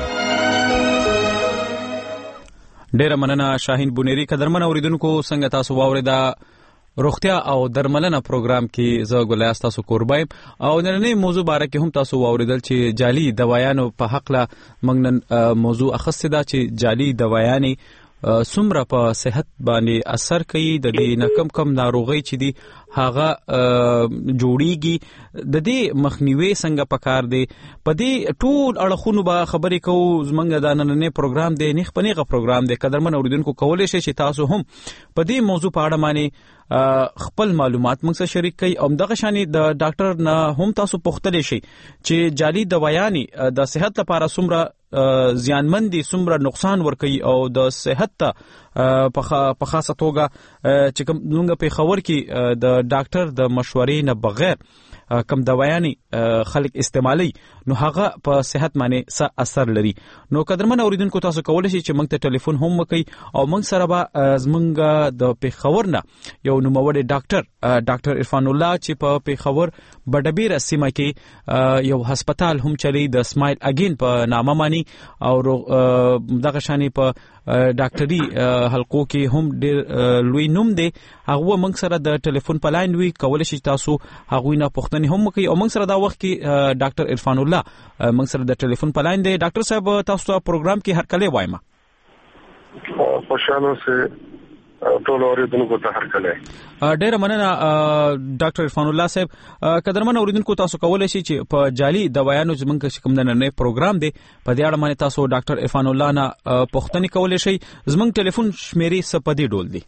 ډیره مننه شاهین بونيري. قدرمن اوریدونکو څنګه تاسو واوریدا روغتیا او درملنه پروګرام کې زه ګلیاس تاسو قربایم او نننې موضوع باره کې هم تاسو واوریدل چې جعلي دوايانو په حق له موږ نن موضوع اخیسته ده چې جعلي دوايانې څومره په صحت باندې اثر کوي. د دې نه کم ناروغي چې دي هغه جوړیږي. د دې مخنیوي څنګه پکار دی. په دې ټول اړخونو به خبرې کوو. زمونږ د نننې پروګرام دی نیخ پنیغه پروګرام دی. قدرمن اوریدونکو کولای شي چې تاسو هم په دې موضوع په اړه باندې خپل معلومات موږ سره شریک کړئ او دغه شانی د ډاکټر نه هم تاسو پوښتنه شي چې جعلي دوايانې د صحت لپاره څومره زیانمن دي, څومره نقصان ورکوي او د صحت ته په خاصه توګه چې کوم موږ په خبر کې د ډاکټر د مشورې نه بغیر کم دوايانې خلک استعمالي نو هغه په صحت باندې څه اثر لري. نو قدرمن اوریدونکو تاسو کولای شئ چې موږ ته ټلیفون هم وکړئ او موږ سره به زمونږ د پیښور نه یو نوموړی ډاکټر عرفان الله چې په پیښور بډبیر سیمه کې یو هسپتال هم چلی د سمایل اگین په نامه مانی او دغه شانی په ډاکټري حلقو کې هم ډېر لوی نوم دی. هغه موږ سره د ټلیفون په لاین وی کولای شي تاسو هغه نه پوښتنه هم وکړئ او موږ سره دا وخت کې ډاکټر عرفان الله موږ سره د ټلیفون په لاین دی. ډاکټر صاحب تاسو ته پروګرام کې هر کله وایم. خوشاله سه ټول اوریدونکو ته هر کله. ډیره مننه ډاکټر عرفان الله صاحب. قدرمن اوریدونکو تاسو کولای شئ چې په جعلي دوايانو زمونږ کوم نن پروګرام دی په دې اړه باندې تاسو ډاکټر عرفان الله نه پوښتنه کولای شئ. زمونږ ټلیفون شمیرې سپدي ډول دی.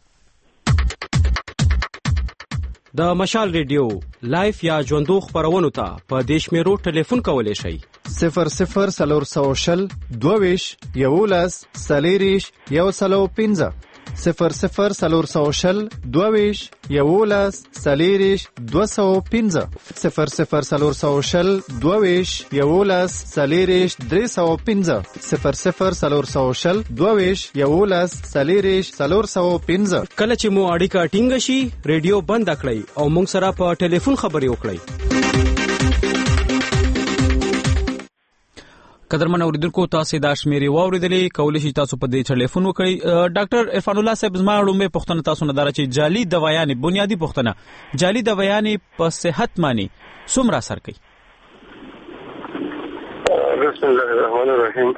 د مشال ریډیو لایف یا ژوندو خبرونو ته په دیش میرو ټلیفون کولای شئ 00 سلورسوشل 22 11 سلیریش 115 00 سلورسوشل 22 11 سلیریش 215 00 سلورسوشل 22 11 سلیریش 315 00 سلورسوشل 22 11 سلیریش 315. کله چې مو اړیکه ټینګ شي ریډیو بند کړئ او موږ سره په ټلیفون خبرې وکړئ. قدرمن اوریدونکو تاسو دا شمیرې واوریدلې کولای شئ تاسو په دې ټلیفون وکړئ. ډاکټر عرفان الله صاحب زما لومړی پوښتنه تاسو نه دره چې جعلي دوايانې بنیادی پوښتنه جعلي دوايانې په صحت باندې څومره اثر کوي؟ بسم الله الرحمن الرحیم.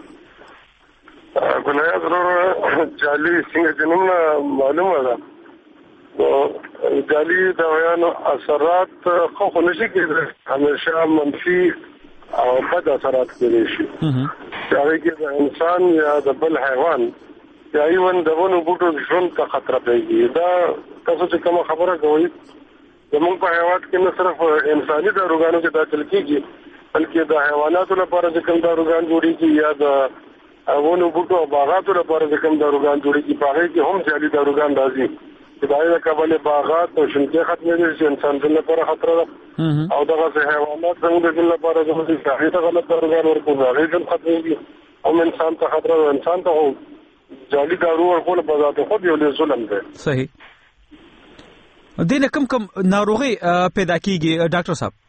ګناه ضرور جعلي څنګه جنوم معلومه ده جعلي دوايانو اثرات خو نشي کېدای همیشه منفي او بد اثرات کوي شي هغه کې د انسان یا د بل حیوان یا ایون د ونو بوټو ژوند ته خطر پیږي. دا تاسو چې کوم خبره کوي زموږ په حیوانات کې نه صرف انساني داروګانو کې داخل کیږي بلکې د حیواناتو لپاره چې کوم داروګان جوړیږي یا د ونو بوټو او باغاتو لپاره چې کوم داروګان جوړیږي په هغه کې هم جعلي داروګان راځي چې دا د کابل باغات او شنکې ختمېږي چې انسان ځل لپاره خطر ده او دغه حیوانات څنګه د لپاره د صحي ته غلط داروګان ورکوي هغه ځل ختمېږي او انسان ته خطر ده انسان ته جعلي دارو ورکول په ذات خود یو ظلم دی. صحیح. دینه کم ناروغي پیدا کیږي ډاکټر صاحب؟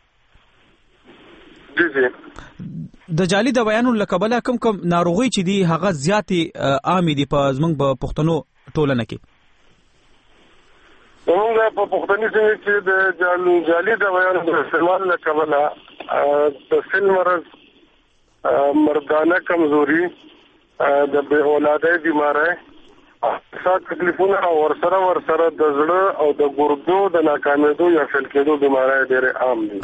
جی د جعلي دوايانو لکبله کم ناروغي چې دي هغه زیاتې عام دي په زمنګ په پښتنو ټولنه کې. موږ په پښتني سیمه کې د جعلي دوايانو د استعمال لکبله د سن مرض مردانه کمزوري د بې اولادۍ بیماری سات تکلیفونه او ورسره د زړه او د ګردو د ناکامېدو یا فیل کېدو بیماری ډېرې عام دي.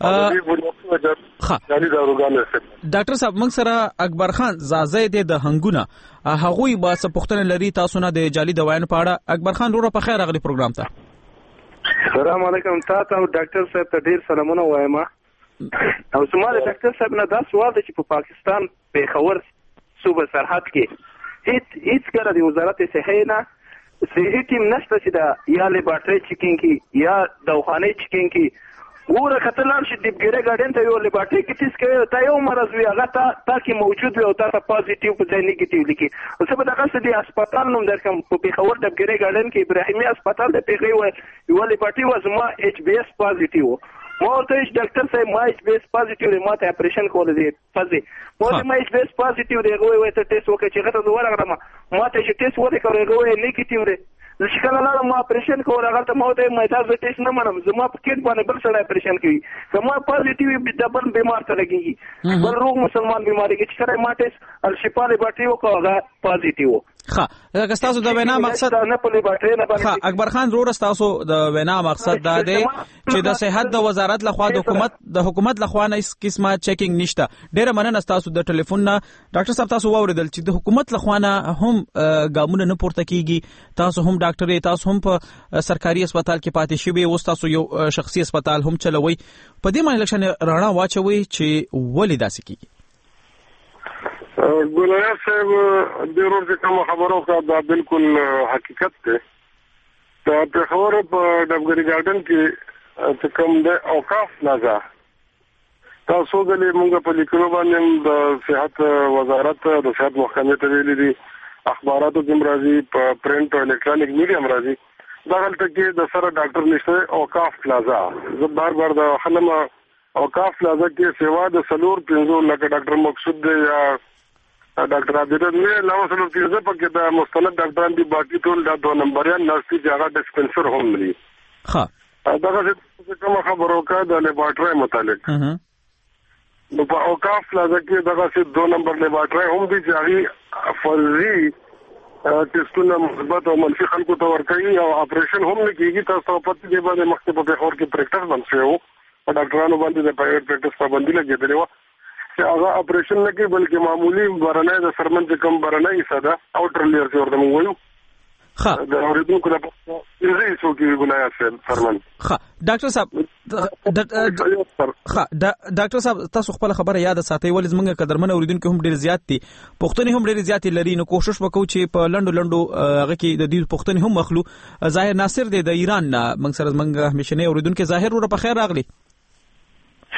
جعلي داروګان ډاکټر صاحب موږ سره اکبر خان زازی د هنګونه هغوی با څه پوښتنه لري تاسو نه د جعلي دوايانو په اړه. اکبر خان وروره په خیر راغلی پروګرام ته. السلام علیکم تاسو او ډاکټر صاحب ته ډیر سلامونه وایم. او زما د ډاکټر صاحب نه دا سوال دی چې په پاکستان پیښور صوبه سرحد کې هیڅ کله د وزارت صحه نه صحي ټیم نشته چې دا یا لیبارټري چیکینګ کی یا دواخانه چیکینګ کی ګوره کتلان چې د ګیره ګاډن ته یو لیبارټري کې تیس کوي تا یو مرز وی هغه تا کې موجود وي او تا پازیټیو په ځای نیگیټیو لیکي او څه به دغه څه د هسپتال نوم درکم په پیښور د ګیره ګاډن کې ابراهیمي هسپتال د پیښور یو لیبارټري و زما ایچ بی اس پازیټیو ما ورته ډاکټر صاحب ما ایچ بی اس پازیټیو دی ما ته اپریشن کول دي فزي ما ایچ بی اس پازیټیو دی هغه ته ټیسټ وکړي چې غته زوړ غره ما ته چې ټیسټ وکړي هغه نیگیټیو دی چې کله لاله ما اپریشن کوم هغه ته ما ته مې تاسو ټیسټ نه منم زما په کې باندې بل سره اپریشن کوي کما پازیټیو دبل بیمار ته لګي بل روغ مسلمان بیماری کې چې سره ما ټیسټ الشفا لیبارټري وکړه پازیټیو. ښه تاسو د وینا مقصد نه په لیبارټري نه باندې. ښه اکبر خان رور تاسو د وینا مقصد دا دی چې د صحت د وزارت لخوا د حکومت لخوا نه هیڅ قسمه چیکینګ نشته. ډیره مننه تاسو د ټلیفون نه ډاکټر صاحب تاسو واوریدل چې د حکومت لخوا نه هم ګامونه نه پورته کیږي. تاسو هم ډاکټر تاسو هم په سرکاري هسپتال کې پاتې شوی او تاسو یو شخصي هسپتال هم چلوي په دې معنی لکه رانا واچوي چې ولې داسې کیږي؟ ګولیا صاحب د ورځې کوم خبرو کا دا بالکل حقیقت ده. دا پیښور په ډبګری ګارډن کې چې کوم د اوقاف پلازا تاسو غلې موږ په لیکلو باندې د صحت وزارت د صحت محکمې ته ویلي دي اخباراتو کې مرضی په پرنٹ او الکترونیک میډیا مرضی دا غلطه کې د سره ډاکټر نشته اوقاف پلازا زه بار د خلم اوقاف پلازا کې سیوا د سلور پنځو لکه ډاکټر مقصود دی یا ډاکټر عبدالله نه لاو سره پیزه پکې د مستند ډاکټران دي باقي ټول د 2 نمبريان نرسي جګه ډسپنسر هم لري. ها دا څه کوم خبرو کا د لیبارټري متعلق نو په اوقاف پلازا کې دغه څه 2 نمبر لیبارټري هم دي چې هغه فرضي ټیسټونه مثبت او منفي خلکو ته ورکوي او اپریشن هم نه کیږي. تاسو په دې باندې مخکې په پیښور کې پریکټس بند شوی او ډاکټرانو باندې د پرایویټ پریکټس پابندي لګېدلې و چې هغه اپریشن نه کوي بلکې معمولی برنه د سرمن چې کوم برنه یې ساده اوټر لیر چې ورته موږ وایو. ښه دا اوریدونکو د پښتو څو کې ګنایا سرمن. ښه ډاکټر صاحب ډاکټر صاحب تاسو خپل خبره یاد ساتئ ولې زمونږ قدرمن اوریدونکو هم ډیر زیات دي پښتني هم ډیر زیات لري نو کوشش وکړو چې په لندو هغه کې د دې پښتني هم مخلو. ظاهر ناصر د ایران موږ سره موږ همیشه نه اوریدونکو ظاهر ور په خیر راغلی.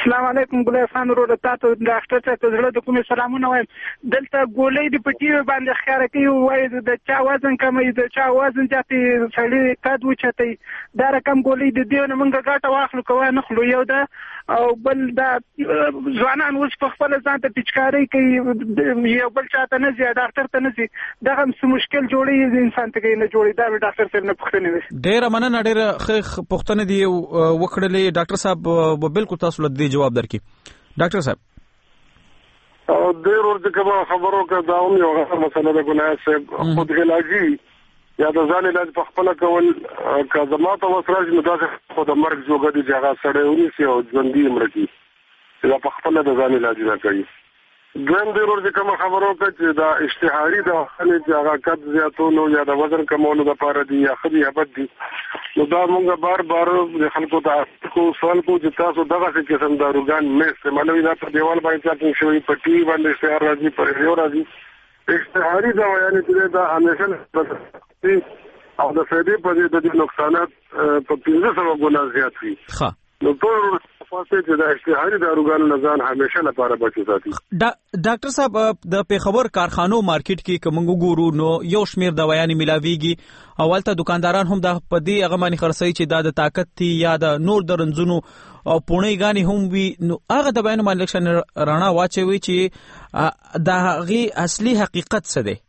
السلام علیکم ګلای خان ورور تاسو ډاکټر ته زړه د کومې سلامونه وایم. دلته ګولۍ د پټي باندې ښکار کوي وایي د چا وزن کموي د چا وزن زیاتې سړی قد وچتي دا رقم ګولۍ د دې نه موږ ګټه واخلو کوه نه خلو یو ده او بل دا ځوانان اوس په خپل ځان ته پچکاري کوي یو بل چاته نه زی ډاکټر ته نه زی دغه څه مشکل جوړي انسان ته نه جوړي دا ډاکټر صاحب نه پوښتنه وشي. ډېر مننه ډېر پوښتنه دی وکړلې ډاکټر صاحب بالکل تاسو له دې جواب درکې. ډاکټر صاحب ډېر ورته کوم خبرو کا دا هم یو غوښه مسله ده ګناه صاحب خود علاجي یا د ځان علاج په خپل کول کا زماته وسراج نو دا خو د مرګ جوګه دي جګه سړی ونیسي او ژوندۍ مرګي دا په خپل د ځان علاج نه کوي. دویم ډېر ورته کوم خبرو کا چې دا اشتهاري د خلک چې هغه قد زیاتولو یا د وزن کمولو لپاره دي یا خدي هبت دي نو دا موږ بار بار د خلکو ته کو سوال کو چې تاسو دغه څه قسم داروګان مې استعمالوي دا په دیوال باندې چې شوی پټي باندې اشتهار راځي پر یو راځي اشتهاري دا یعنی چې دا همیشه او د فائدې په دې د نقصانات په 1500 ګنا زیات وي. ښه نو ټول فاصله چې د اشتهاري داروګانو نه ځان همیشه لپاره بچو ساتي. ډاکټر صاحب د پیښور کارخانو مارکیټ کې کوم ګورو نو یو شمیر دوايان ملاويږي اولته دکانداران هم د پدې هغه باندې خرڅي چې د طاقت تی یا د نور درنځونو او پونې غاني هم وي نو هغه د بیان باندې لکشن رانا واچوي چې د هغه اصلي حقیقت څه دی.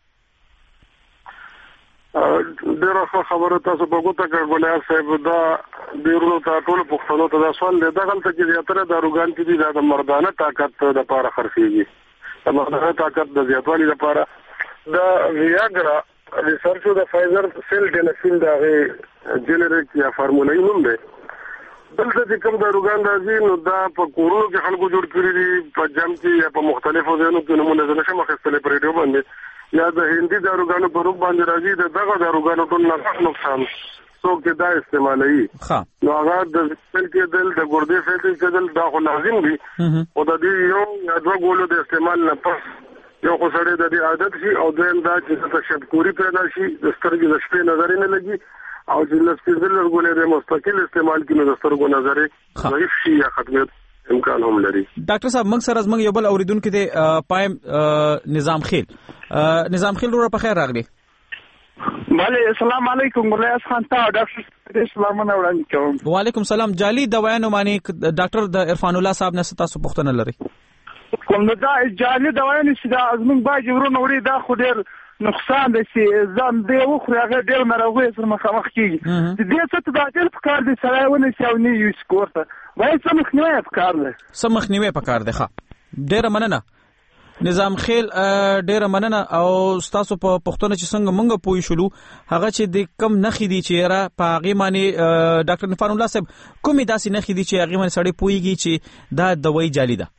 ډېر خبره تاسو په ګوته کې ګولای صاحب دا ډېرو ته ټول پښتنو ته دا سوال دی دا غلطه چې زیاتره داروګان چې دي د مردانه طاقت د لپاره خرڅيږي د مردانه طاقت د زیاتوالي لپاره دا ویاګرا ریسرچ د فایزر سیل ډینفیل دا جنریک یا فارمولای نوم دی. دلته چې کوم داروګان راځي نو دا په کورونو کې خلکو جوړ کړی دي په جام کې یا په مختلفو ځایونو کې نمونه نه شم اخیستلې پر ریډیو باندې یا د هندي داروګانو په روپ باندې راځي دغه داروګانو ټول نه نقصان څوک دا استعمالوي. نو هغه د سل کې د ګردې فیل کې دل دا خو لازم دي او د دې یو یا دوه ګولو د استعمال نه پس یو خو سړی د دې عادت شي او دویم دا چې تشبکوري پیدا شي د سترګې د شپې نظر نه لګي او چې لسپیزلر ګولې د مستقل استعمال کې د سترګو نظر ضعیف شي یا ختمیت امکان هم لري. ډاکټر صاحب موږ سره زموږ یو بل اوریدونکو ته پایم نظام خیل ورو په خیر راغلی. بله السلام علیکم ګلای خان ته ډاکټر سلامونه وړاندې کوم. وعلیکم السلام. جعلي دوايانو باندې ډاکټر د عرفان الله صاحب نه تاسو پوښتنه لري. کوم دا جعلي دوايانو چې دا زموږ باج ورونه وړي دا خو ډېر نقصان دی چې ځان دې وخوري هغه ډېر ناروغۍ سره مخامخ کېږي. دې څه ته دا ډېر پکار دی سړی ونیسي او نه یوز کورته وایي څه مخنیوی پکار دی. څه مخنیوی پکار دی. ښه ډېره مننه نظام خیل ډېره مننه او تاسو په پښتون چې څنګه مونږ پوي شلو هغه چې د کم نخې دي چې را په هغه باندې ډاکټر عرفان الله صاحب کومې داسې نخې دي چې هغه باندې سړی پويږي چې دا دوايي جعلي ده.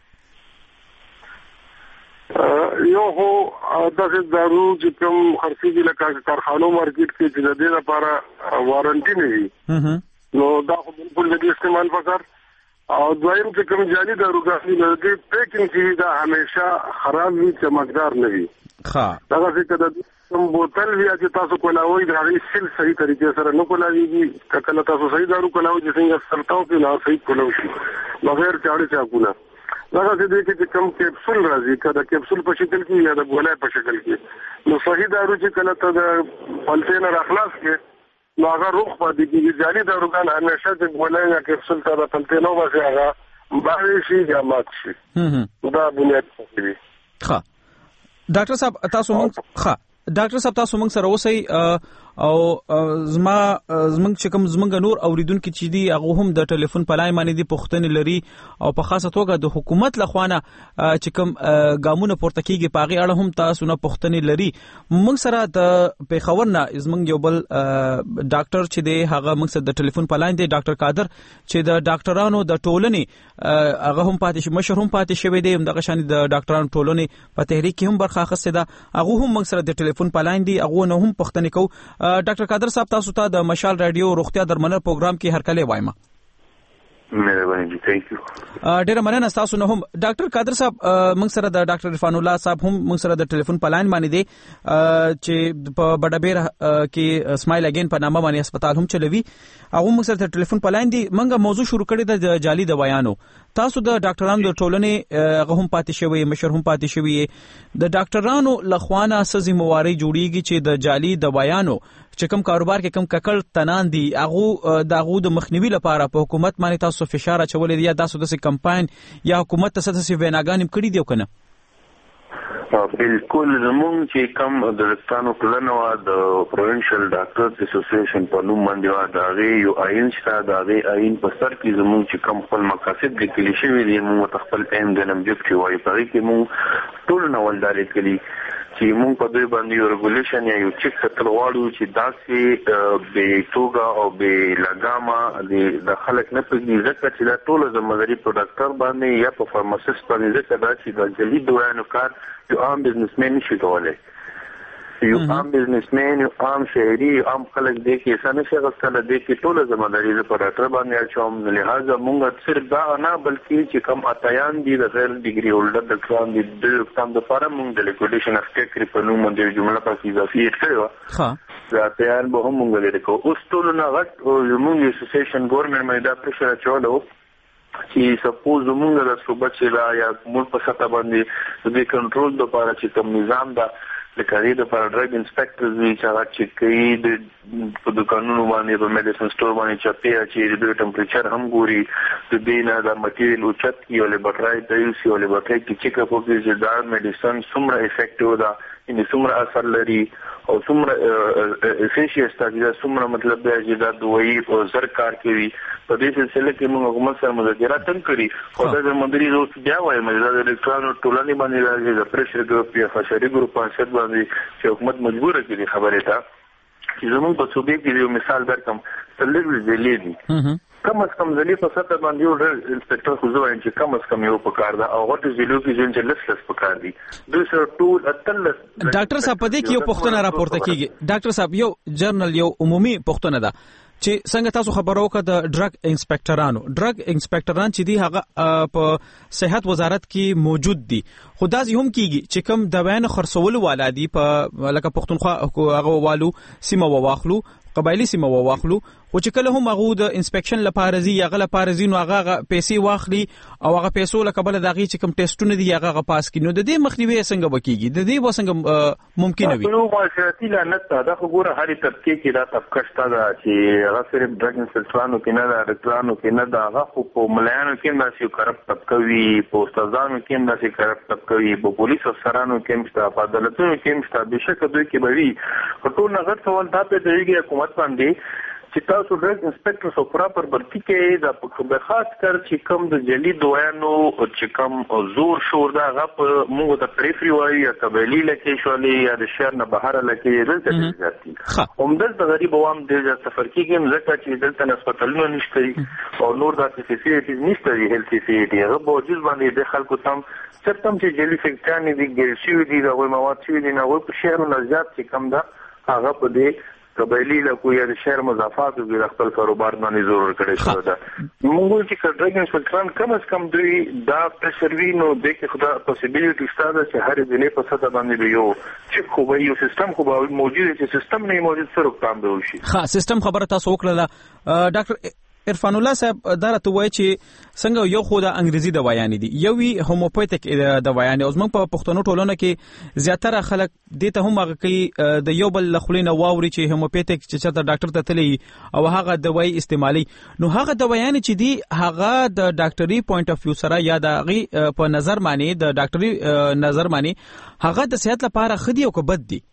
یو هو دغه دارو چې کوم خرڅيږي لکه کارخانو مارکیټ کې چې د دې لپاره وارنټي نه وي نو دا خو بالکل د استعمال پکار او دویم چې کوم جعلي داروګان نه دي پیکینګ چې دا همیشه خراب وي چمکدار نه وي. ها دا څه د کوم بوتل وی چې تاسو کولاوي دا غي سیل صحیح طریقې سره نه کولاويږي کله تاسو صحیح دارو کولاوي چې څنګه سرتاو کې نه صحیح کولاوي بغیر چاړي چاکونه دا چې کوم کیپسول راځي کله کیپسول په شکل کې یا د ګولای په شکل کې نو صحیح دارو چې کله ته د پلټینر اخلاص کې نو هغه روغ پاتې کېږي. جعلي داروګان همیشه چې ګولای یا کیپسول ته د پلټینو باندې هغه باندې شي یا مات شي دا بنیاد دی. ښه ډاکټر صاحب تاسو موږ سره اوسئ او زمنګ چې کوم زمنګ نور اوریدونکو چې دی هغه هم د ټلیفون په لاین باندې د پښتنې لري او په خاصه توګه د حکومت لخوانه چې کوم ګامونه پورته کیږي په هغه اړه هم تاسو نه پښتنې لري. موږ سره د پیښور نه زمنګ یو بل ډاکټر چې دی هغه موږ سره د ټلیفون په لاین دی ډاکټر قادر چې د ډاکټرانو د ټولنې هغه هم پاتې شي مشر هم پاتې شوی دی دغه شان د ډاکټرانو ټولنې په تحریک کې هم برخه اخیسته ده هغه هم موږ سره د ټلیفون په لاین دی هغه نه هم پښتنې کو. ډاکټر قادر صاحب تاسو ته د مشال رادیو روغتیا درملنه پروګرام کې هرکلی وایم. مهرباني ثانک یو. ډیره مننه تاسو نه هم ډاکټر قادر صاحب موږ سره د ډاکټر عرفان الله صاحب هم موږ سره د ټلیفون په لاین باندې دي چې په بډابیر کې اسماعیل اگین په نامه باندې هسپتال هم چلوي هغه موږ سره د ټلیفون په لاین دي. موږ موضوع شروع کړی د جعلي دوايانو. تاسو د ډاکټرانو د ټولنې هغه هم پاتې شوی مشر هم پاتې شوی د ډاکټرانو لخوانه سزي مواري جوړیږي چې د جعلي دوايانو چې کوم کاروبار کې کوم ککړ تنان دي هغه د مخنیوي لپاره په حکومت باندې تاسو فشار اچولې دي یا تاسو د کمپاین یا حکومت تاسو د ویناګانې کړې دي کنه؟ بالکل زمونږ چې کوم د ډاکټرانو ټولنه وا د پروینشل ډاکټرز اسوسییشن په نوم باندې وا د هغه یو آئین شته. د هغه آئین په سر کې زمونږ چې کوم خپل مقاصد لیکلي شوي دي موږ خپل ایم د نمجب کې وایي په کې موږ ټول نول داري کلی چې موږ په دوی باندې یو ریګولیشن یا یو چیک ستل غواړو چې داسې به توګه او به لګاما د خلک نه پېږي ځکه چې دا ټول زموږ په ډاکټر باندې یا په فارماسیست باندې ځکه دا چې د جعلي دوايانو کار یو عام بزنسمن نشي کولای. یو عام بزنسمن یو عام شهري عام خلک دې کې څنګه شي غوښتل دې کې ټول زموږ په ډاکټر باندې چې لہذا موږ صرف دا نه بلکې چې کم اتیان دي د غیر ډیګري هولډر ډاکټران دي د کم د فارم موږ د لیکوډیشن اف ټیک په نوم باندې جمله په اضافي کړو. ها دا اتیان به هم موږ لري اوس ټول نه غټ زموږ اسوسییشن ګورنمنت مې دا پرشر چولو چې سپوز موږ د صوبه چې لا یا موږ په سطح باندې د کنټرول لپاره چې کوم نظام دا لکه د پر ډرګ انسپکټرز چې هغه چې کوي د قانونو باندې په میډیسن سٹور باندې چې چې د ټمپریچر هم ګوري د دینه د مټیریل او چت کې ولې بټرای د یو سی ولې بټرای کې چیک اپ وکړي چې دا میډیسن څومره افیکټیو ده ان څومره اثر لري او څومره افیشینټ ده څومره مطلب دی چې دا دوی او زر کار کوي. په دې سلسله کې موږ حکومت سره مذاکرات هم کړي او دا مندري اوس بیا وايي مې د الکترونو ټولنې باندې راځي د پرشر ګروپ یا فشاري ګروپ په اساس باندې چې حکومت مجبور کړي خبره ده چې زموږ په صوبې کې یو مثال درکم تلل ځلې دي کم از کم ځلې په سطح باندې یو انسپکټر خو زه وایم چې کم از کم یو پکار ده او غټ ځلو کې چې لس پکار دي دوی سره ټول اتل. ډاکټر صاحب په دې کې یو پوښتنه راپورته کیږي. ډاکټر صاحب یو جرنل یو عمومي پوښتنه ده چې څنګه تاسو خبرو وکړه د ډرګ انسپکټران چې دی هغه په صحت وزارت کې موجود دي خو دا هم کیږي چې کوم د بیان خرڅول والا دي په لکه پښتونخوا هغه والو سیمه واخلو قبایلی سیمه واخلو خو چې کله هم هغه د انسپیکشن لپاره زی یا غل لپاره زی نو هغه پیسې واخلي او هغه پیسو لکبل دغه چې کوم ټیسټونه دي هغه پاس کینو د دې مخنیوي څنګه وکيږي د دې وسنګ ممکن وي. نو معاشرتي لعنت دا خو ګوره هرې طبقه کې دا طبقه شته دا چې هغه صرف ډرګ انسپکټرانو کې نه دا ډاکټرانو کې نه دا هغه خو په مليانو کې داسې کرپټ طبقه وي په استادانو کې داسې کرپټ طبقه وي په پولیس افسرانو کې مشته په عدالتونو کې مشته بشک دوی کې به وي ټول نه غټ سوال دا په دیږي حکومت باندې چې تاسو ډرګ انسپکټر سو پراپر برتی کې دا په خاص کر چې کوم د جعلي دوايانو چې کوم زور شور دا غو موږ د پریفری وایي یا قبایلی لکه شولې یا د شهر نه بهر لکه دلته ځاتي همدل د غریب عوام د سفر کېږي ځکه چې دلته هسپتالونه نشته او نور د فیسیلیټیز نشته دي هیلث فیسیلیټي هغه بوجود باندې د خلکو تم څرتم چې جعلي فیکټانی دي ګرځي دي دا وایي مواد چې دي نو په شهرونو زیات چې کم دا هغه په دې قبایلی لکه یا د شهر مضافات د خپل کاروبار باندې زور کړی شو دا موږ چې ډرګ انسپکټران کم از کم دوی دا پرشروي نو د کې خدا پوسیبিলিټی شته چې هر ځلې په سطح باندې یو چې خو به یو سیستم خو به موجود چې سیستم نه موجود سره کام به وشي. ها سیستم خبره تاسو وکړه ډاکټر عرفان الله صاحب دا راته وایي چې څنګه یو خو د انګریزي دوايانې دي یو وی هوموپاتیک دوايانې اوس موږ په پښتنو ټولنه کې زیاتره خلک دې ته هم هغه کوي د یو بل لخلینه واوري چې هوموپاتیک چې چېرته ډاکټر ته تللی او هغه دوايي استعمالي نو هغه دوايانې چې دي هغه د ډاکټري پوینټ اف ویو سره یا د هغه په نظر باندې د ډاکټري نظر باندې هغه د صحت لپاره خدي او کبد دي.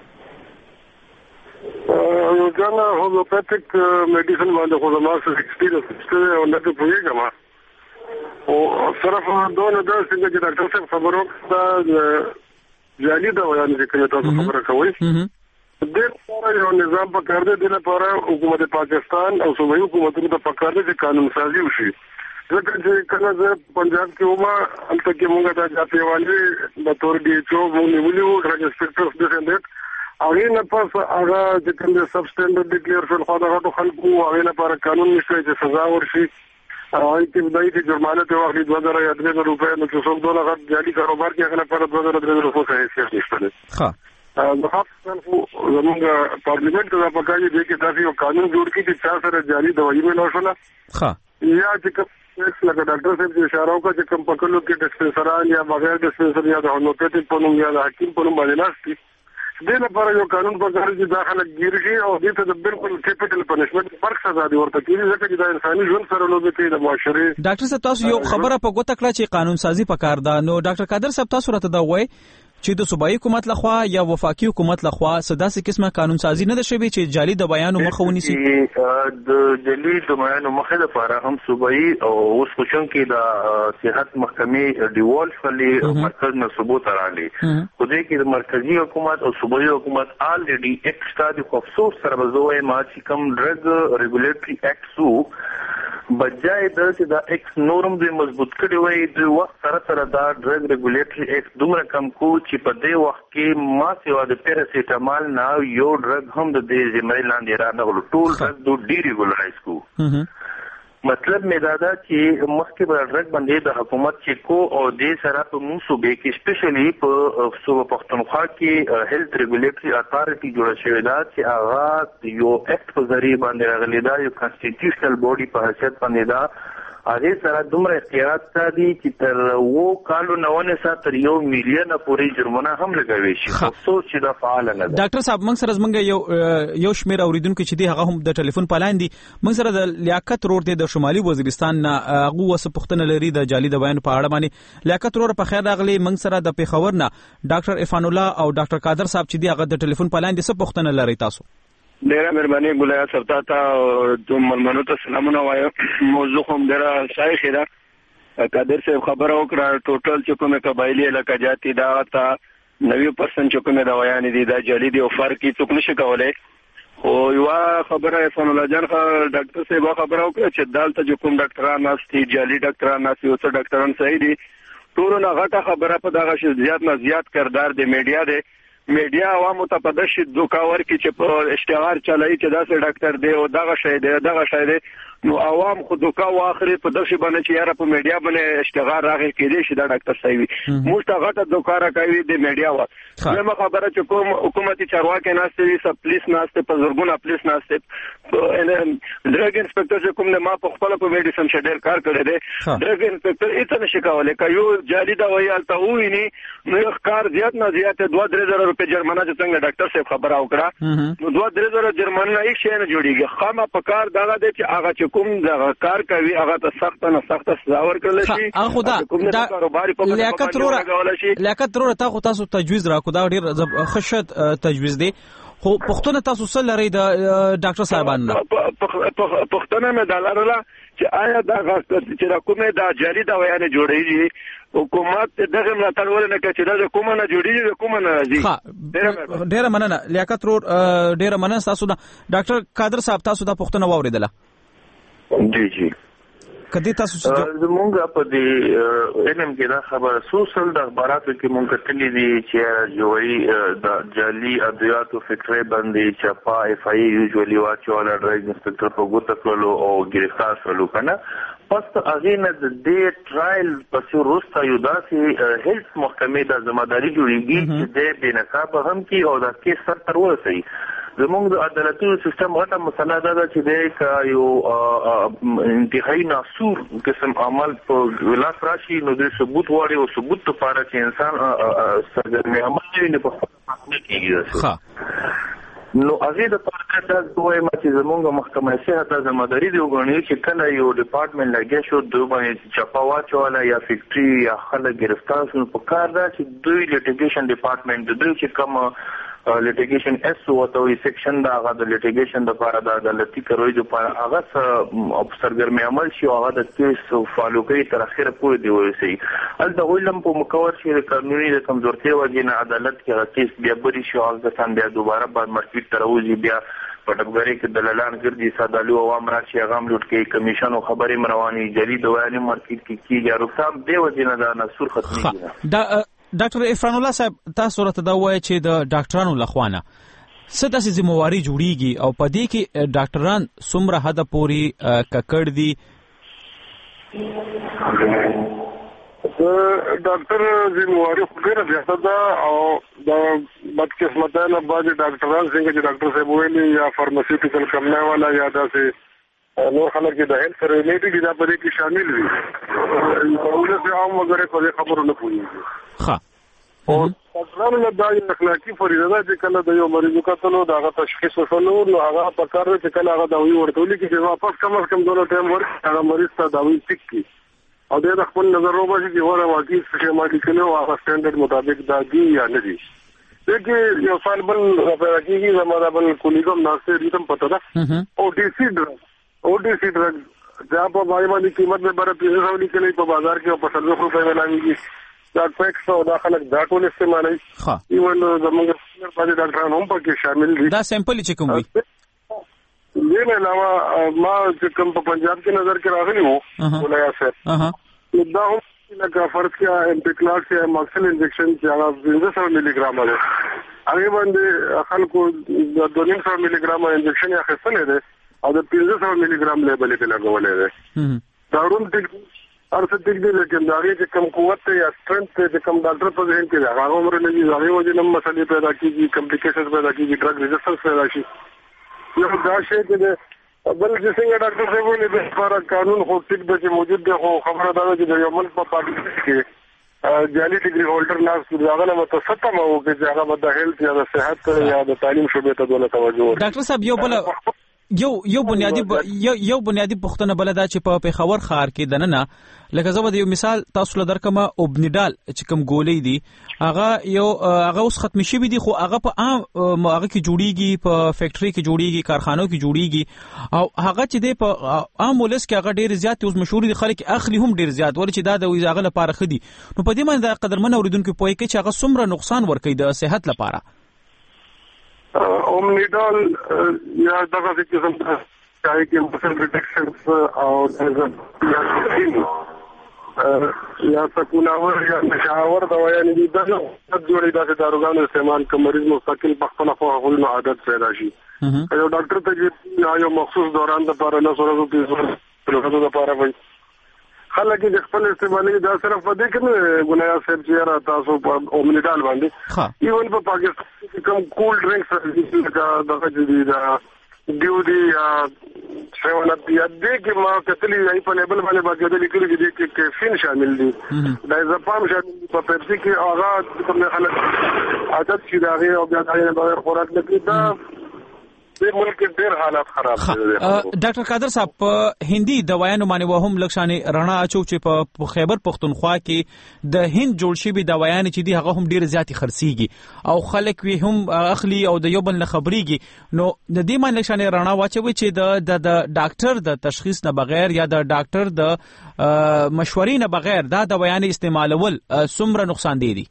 جانا هوموپاتیک میډیسن باندې خو زما سره ایکسپیرینس شته او نه پوهیږم او صرف دونه دا چې ډاکټر صاحب خبرو دا جعلي دوايانې چې کوي تاسو خبره کوي د دې یو نظام په کار دی د لپاره حکومت پاکستان او صوبایي حکومتونو ته پکار دي چې قانون سازي وشي ځکه چې کله زه پنجاب کې ومه هلته کې موږ د جاپیوالي د تور ډي ایچ او موږ نیولي وو ډرګ انسپکټرز د سندټ هغه نه پس هغه چې کوم د سب سټانډرډ ډیکلیئر شول خو دا ټول خلکو هغه لپاره قانون نشته چې سزا ورشي او ابتدایي کې جرمانه ته واخلي 2000 یا 3000 روپۍ نو چې څوک دغه جعلي کاروبار کې هغه لپاره 2000 روپۍ څخه حیثیت نشته. ښه نو خاصه زموږ پارلیمنت ته پکایي چې داسې یو قانون جوړ کړي چې چا سره جعلي دوايي ملو شوله ښه یا چې لکه ډاکټر صاحب چې اشاره وکړه چې کوم پکلو کې ډسپنسران یا بغیر ډسپنسر یا د هومیوپیتیک په نوم یا د حکیم په نوم باندې ناشتي دې لپاره یو قانون پکار چې داخله ګیر شي او دې ته د بالکل کیپټل پنشمنت فرق سزا دی ورته کیږي ځکه چې د انساني ژوند سره لوبې کوي د معاشري. ډاکټر صاحب تاسو یو خبره په ګوته کړه چې قانون سازي پکار ده، نو ډاکټر قادر صاحب تاسو راته دا وایي چې د صوبایي حکومت لخوا یا وفاقي حکومت لخوا سداسې قسمه قانون سازي نه ده شوې چې جعلي د بیانو مخه ونیسي؟ د جعلي د بیانو مخه لپاره هم صوبایي او اوس خوشن کې د صحت محکمې ډیوالټ فلي مرکز نه ثبوت راغلي خو دې کې د مرکزی حکومت او صوبایي حکومت الریډي ایکټ سټادي خو افسوس سره وزوي ما چې کوم ډرګ ریګولیټري ایکټ سو بجای د چې دا ایکس نورم دې مضبوط کړي وای د وخت سره دا ډرګ ریګولیټري ایکټ دومره کم کو چې په دې وخت کې ما سیوا د پیراسیټامال نه یو ډرګ هم د دې ذمہ لاندې را نغلو ټول ډرګ دوه ډی ریګولرایز کو. مطلب مې دا ده چې مخکې به ډرګ باندې د حکومت چې کو او دې سره په موږ صوبې کې سپیشلی په صوبه پښتونخوا کې هیلث ریګولیټري اتارټي جوړه شوې ده چې هغه یو ایکټ په ذریعہ باندې راغلی دا یو کانسټیټیوشنل باډي په حیثیت باندې دا هغه سره دومره اختیارات دي چې تر وو کالو 9 تر 1 میلیون پورې جرمانه هم لګوي شي. افسوس چې دا فعال نه ده. ډاکټر صاحب موږ سره زمونږ یو شمیر اوریدونکو چې دی هغه هم د ټلیفون پلان دي موږ سره د لیاقت روډ د شمالي وزیرستان نه هغه وسه پښتنه لري د جعلي د بیان په اړه باندې. لیاقت روډ په خیر راغلی. موږ سره د پیښور نه ډاکټر عرفان الله او ډاکټر قادر صاحب چې دی هغه د ټلیفون پلان دي څه پښتنه لري تاسو؟ ډیره مهرباني ګولیا صاحب ته د ملمنو ته سلامونه وایم. موضوع هم ډیره شایخه ده. قادر صاحب خبره وکړه ټوټل چې کومه قبایلی علاقې جاتي دا تا 90% چې کومه دا ویان دي دا جعلي دي او فرق یې څوک نشي کولای. خو یو خبره عرفان الله جان ډاکټر صاحب خبره وکړه چې دالته چې کوم ډاکټران ناشتي جعلي ډاکټران ناشتي او څه ډاکټران صحیح دي ټول نه غټه خبره په دغه شی زیات نه زیات کردار دی میډیا عوامو ته په دشي دوکاور کې چې په اشتهار چلایي چې داسې ډاکټر دی او دغه شی دی نو عوام خو دوکا واخري په دشي باندې چې یاره په میډیا باندې اشتهار راغی کېدی شي دا ډاکټر صحیح موږ ته غټه دوکاره کوي د میډیا وا زما خبره چې کوم حکومتي چارواکي ناشته دي سب پولیس ناشته په زورګونه پولیس ناشته ډرګ انسپکټر چې کوم نه ما په خپل په میډیسن شډر کار کړی دی ډرګ انسپکټر هیڅ نشي کولای کایو جالي دا وایي الته ویني نو کار زیات نه زیات 2-3000 روپے جرمانه چې څنګه ډاکټر صاحب خبره وکړه نو 2-3000 جرمانه هیڅ شي نه جوړیږي خامہ په کار دا دی چې هغه کوم دا کار کوي هغه ته سخت سزا ورکړل شي. خدا لیاقت روړ تاسو تجویز راکو دا ډیر خشت تجویز دی خو پښتون تاسو سره لري د ډاکټر صاحبانو پښتون مې دلاره چې آیا دا چې کومه دا جاری دا ویانه جوړیږي حکومت دغه ملاتړ ولنه کوي چې دا کومه نه جوړیږي کومه نه راځي. ډیر مننه لیاقت روړ ډیر مننه تاسو دا ډاکټر قادر صاحب تاسو دا پښتون واوریدله جی کدی تاسو زمونږ په دې علم کې دا خبره سوشل د اخباراتو کې مونږ کتلې دي چې جوړي د جعلي ادویاتو فکټري باندې چپا اف آی یوزولي واچول ډرګ انسپکټر په ګوت کولو او گرفتار شول کنه پس هغه نه د دې ټرایل پسې روستا یو داسې هیلث محکمې د ځماداري جوړیږي چې د بنقاب هم کې او د کیس سر تر ورسي زموږ د عدالتي سیستم غټه مسله ده چې د یو انتهایی ناسور قسم عمل په ولاس راشي نو د ثبوت وړي او ثبوت لپاره چې انسان سرګرمي عمل نه په خپل کېږي نو هغه د پاره د دوی ما چې زموږ محکمه صحت ځماداري دی وګڼي چې کله یو ډپارټمنټ لګیا شو دوی باندې چپا واچوله یا فیکټري یا خلک گرفتار شول په کار دا چې دوی لیټیګیشن ډپارټمنټ دوی چې کوم لیټیګیشن اس وته وي سیکشن دا هغه د لیټیګیشن د لپاره د عدالتي کاروي د لپاره هغه سرګرمي عمل شي او هغه د کیس فالو کوي تر اخره پورې دی ورسي الته ویلم په مکور شي د قانوني د کمزورتي وجې نه عدالت کې هغه کیس بیا بری شو هغه ځان بیا دوباره بعد مارکیټ تر وځي بیا پټګری کې دلالان ګرځي سادالو عوام راشي غام لوټ کې کمیشن او خبرې مرواني جری دواني مارکیټ کې کیږي روسام دی وجې نه دا نسور ختمي دا ډاکټر عرفان الله صاحب تاسو راته دا وایي چې د ډاکټرانو لخوانه څه داسې ذمہواری جوړیږي او په دې کې ډاکټران څومره حد پورې ککړ دي ډاکټر ذمہواری خو ډیره زیاته ده او د بدقسمتۍ نه بعضې ډاکټران څنګه چې ډاکټر صاحب ویلي یا فارماسیوټیکل کمپنۍ والا یا داسې نور خلک چې د هیلث سره ریلیټډ دي دا په دې کې شامل وي ولس عام وګړي په دې خبرو نه پوهېږي. او ډاکټرانو نه دا یو اخلاقي فریضه ده چې کله د یو مریض کتلو د هغه تشخیص وشلو نو هغه په کار دی چې کله هغه دوايي ورته ولیکي چې واپس کم از کم دونه ټایم ورکړي هغه مریض ته دوايي ټیک کړي او د خپل نظر وباسي چې وره واقعي څه ما لیکلو هغه سټانډرډ مطابق دا دي یا نه دي. دغه یو سال بل راځي زموږ بل کولیګم ناشته ریتم پته ده او ډي سي ډرګ دا په باندې قیمت به بره 500 لیکلې په بازار کې په 100 روپے ملایږي دا ټیکس او دا خلک دا ټول استعمالوي. ایون زموږ باندې ډاکټران هم پکې شامل دي. دا سیمپل چې کوم وي دې نه علاوه ما چې کوم په پنجاب کې نظر کې راغلی وو ولایا صاحب دا هم لکه فرض کیا امپیکلاټ یا ماکسل انجکشن چې هغه 200 ملي ګرام دی هغه باندې خلکو د 200 ملي ګرام انجکشن یې خپل دی او د 500 ملي ګرام لیبل کې لګولې دی. دا روم ټیک ارڅ ټیک دی لیکن دا یې کم قوت یا سټرنث چې کم ډاکټر په ذهن کې هغه عمر نه دی هغه وجه نم مسلې پیدا کیږي کمپلیکیشنز پیدا کیږي ډرګ ریزسټنس پیدا شي. یو دا شی چې بل چې څنګه ډاکټر صاحب ویلي د لپاره قانون خو ټیک دی چې موجود دی خو خبره دا ده چې د یو ملک په پاکستان کې جعلي ډیګري هولډر ناس هغه نه متصدم او چې هغه د هیلث یا د صحت یا د تعلیم شوبې ته دونه توجه ورکړي. ډاکټر صاحب یو بنیادی پوښتنه بل دا چې په پیښور ښار کې دننه لکه زه به یو مثال تاسو له درکم اوبنیډال چې کوم ګولې دي هغه اوس ختم شوی دي خو هغه په هغه کې جوړیږي په فیکټری کې جوړیږي کارخانو کې جوړیږي او هغه چې دی په عام ولس کې هغه ډیر زیات اوس مشهور دي خلک اخلي هم ډیر زیات ول چې دا د هغه لپاره خدي نو په دې باندې قدرمن اوریدونکو پوهی کې چې هغه څومره نقصان ورکوي د صحت لپاره. اومنیډال یا دغه قسم چاہے کہ مسل ریډکشنز او یا سکوناور یا نشاور دوايان دي دا جوړې دا داروګانو استعمال کوم مریض مستقل په خپل خپل عادت پیدا شي. یو ډاکټر ته یو مخصوص دوران د لپاره نه سره د لپاره وي خلک د خپل استعمالي دا صرف په دې کې نه ګنایا صاحب چې را تاسو په اومنیډال باندې ایون په پاکستان کې کوم کول ډرینکس لکه دغه دي دا دیو دی یا سیون اپ یا دې کې ما کتلی ای په لیبل باندې باندې لیکلي دي چې کیفین شامل دي دایزاپام شامل دي په پپسی کې هغه کوم خلک عادت شي دا غي او بیا دا بغیر خوراک نه کوي دا د ملک ډېر حالات خراب دي. ډاکټر قادر صاحب په هندي دوايانو باندې وهم لکشانه رڼا اچو چې په خیبر پختونخوا کې د هند جوړ شوی دوايان چې دي هغه هم ډېر زیاتې خرڅيږي او خلک وی هم اخلي او د یو بل نه خبريږي نو د دې باندې لکشانه رڼا واچوي چې د ډاکټر د تشخیص نه بغیر یا د ډاکټر د مشورې نه بغیر دا دوايان استعمالول څومره نقصان دي.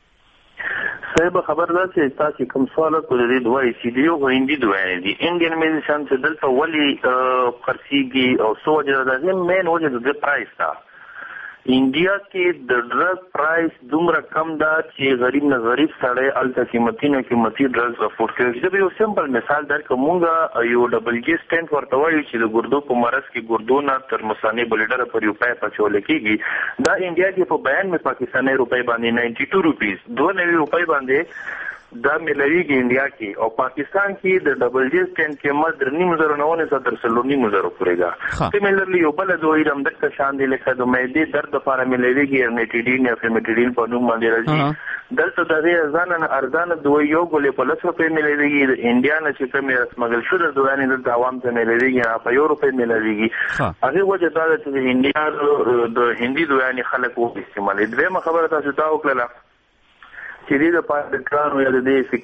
صاحب خبر ده چې تاسو کوم سوال کولی دوی چې دیو هندي دوی دي انډین میډیسن چې دلته ولي خرڅيږي او سوجه ده مین وجه د پرایس دا انډیا کې د ډرګ پرایس دومره کم ده چې غریب نه غریب سړی الته قیمتي ډرګ افورډ کوي. زه یو سمپل مثال درکوم مونږه یو ډبل جی سټنټ ورته وایو چې د ګردو په مرض کې ګردو نه تر مثانې بلیډر پر یو پای پچول کېږي دا انډیا کې په 92 پاکستاني روپۍ باندې 92 روپیز 92 روپۍ باندې دا ملويږي انډیا کې او پاکستان کې د ډبل جی سټنټ قیمت 9.9 تر 9.9 پورې ده. سیملرلی یو بل دوی رم د شان دي لکه د معدې درد لپاره ملويږي ارنیټیډین یا فیمیټیډین په نوم باندې راځي دلته د دې ارزانه دوی یو ګولې په 100 روپۍ ملويږي د انډیا نه چې کومه سمګل شو د دوی د عوام ته ملويږي په یو روپۍ ملويږي هغه وجه دا چې د انډیا د هندي دوی خلک وو استعمال دوی خبره تاسو ته وکړه چې د پاکستان یا د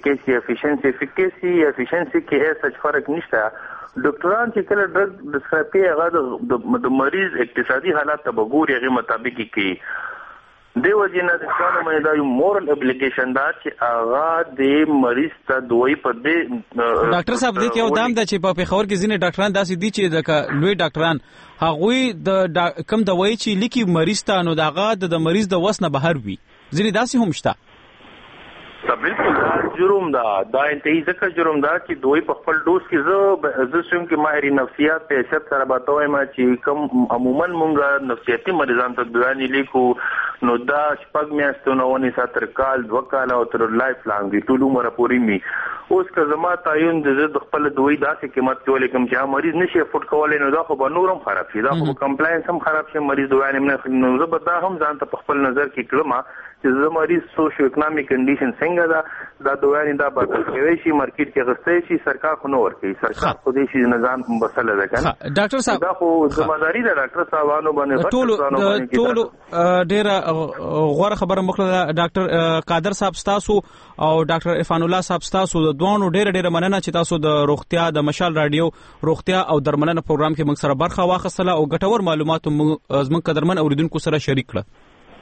افیشنسي کې هیڅ فرق نشته. ډاکټران چې کله ډرګ د سپي هغه د مریض اقتصادي حالات ته وګوري هغه مطابق کې دیو جنا د قانون باندې دا یو مورل اپلیکیشن دا چې هغه د مریض ته دوی په دې ډاکټر صاحب دې کې ودام د چې په خبر کې ځینې ډاکټران داسې دي چې د لوی ډاکټران هغه د کم دوايي چې لیکي مریض ته نو داغه د مریض د وس نه بهر وي ځینې داسې هم شته. بالکل جرم دا انتهایی ځکه جرم دا چې دوی په خپل ډوز کې زه سوم کې ماهر نفسیات په حیثیت سره باتوي ما چې کوم عموما مونږ نفسیاتي مریضان ته بیان لیکو نو دا شپږ میاشتونه ونی ساتر کال 2 کال او تر لایف لانګ دی ټول عمر پورې می اوس که زما تعین د خپل دوی داسې قیمت کې کوم چې مریض نشي افورد کولای نو دا خو به نورم خراب شي دا خو کمپلاینس هم خراب شي مریض دوی نه نو زه به دا هم ځان ته په خپل نظر کې کړم چې زما مریض سوشو اکونومیک کنډیشن څنګه دا دوی دا بدل کوي شي مارکیټ کې غستې شي سرکار خو نو ورکي سرکار خو دې شي نظام مسله ده کنه ډاکټر صاحب دا خو ځمداري ده ډاکټر صاحبانو باندې ټول ډېر غوړ خبره مخله ډاکټر قادر صاحب تاسو او ډاکټر عرفان الله صاحب تاسو د دوه ډېر مننه چې تاسو د روغتیا د مشال رادیو روغتیا او درملنه پروګرام کې موږ سره برخه واخیستله او ګټور معلومات موږ قدرمن اوریدونکو سره شریک کړل.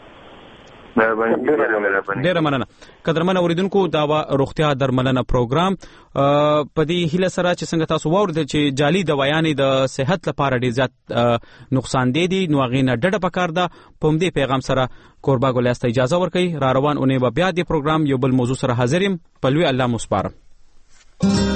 ډیره مننه قدرمن اوریدونکو دا روغتیا درملنه پروګرام په دې هیله سره چې څنګه تاسو واورئ چې جعلي دوايانې د صحت لپاره ډیر زیات نقصان دي نو غینه ډډه پکار ده په دې پیغام سره کوربا ګولیاسته اجازه ورکړي را روان اونې به بیا دې پروګرام یو بل موضوع سره حاضر یم په لوی الله مو سپارم.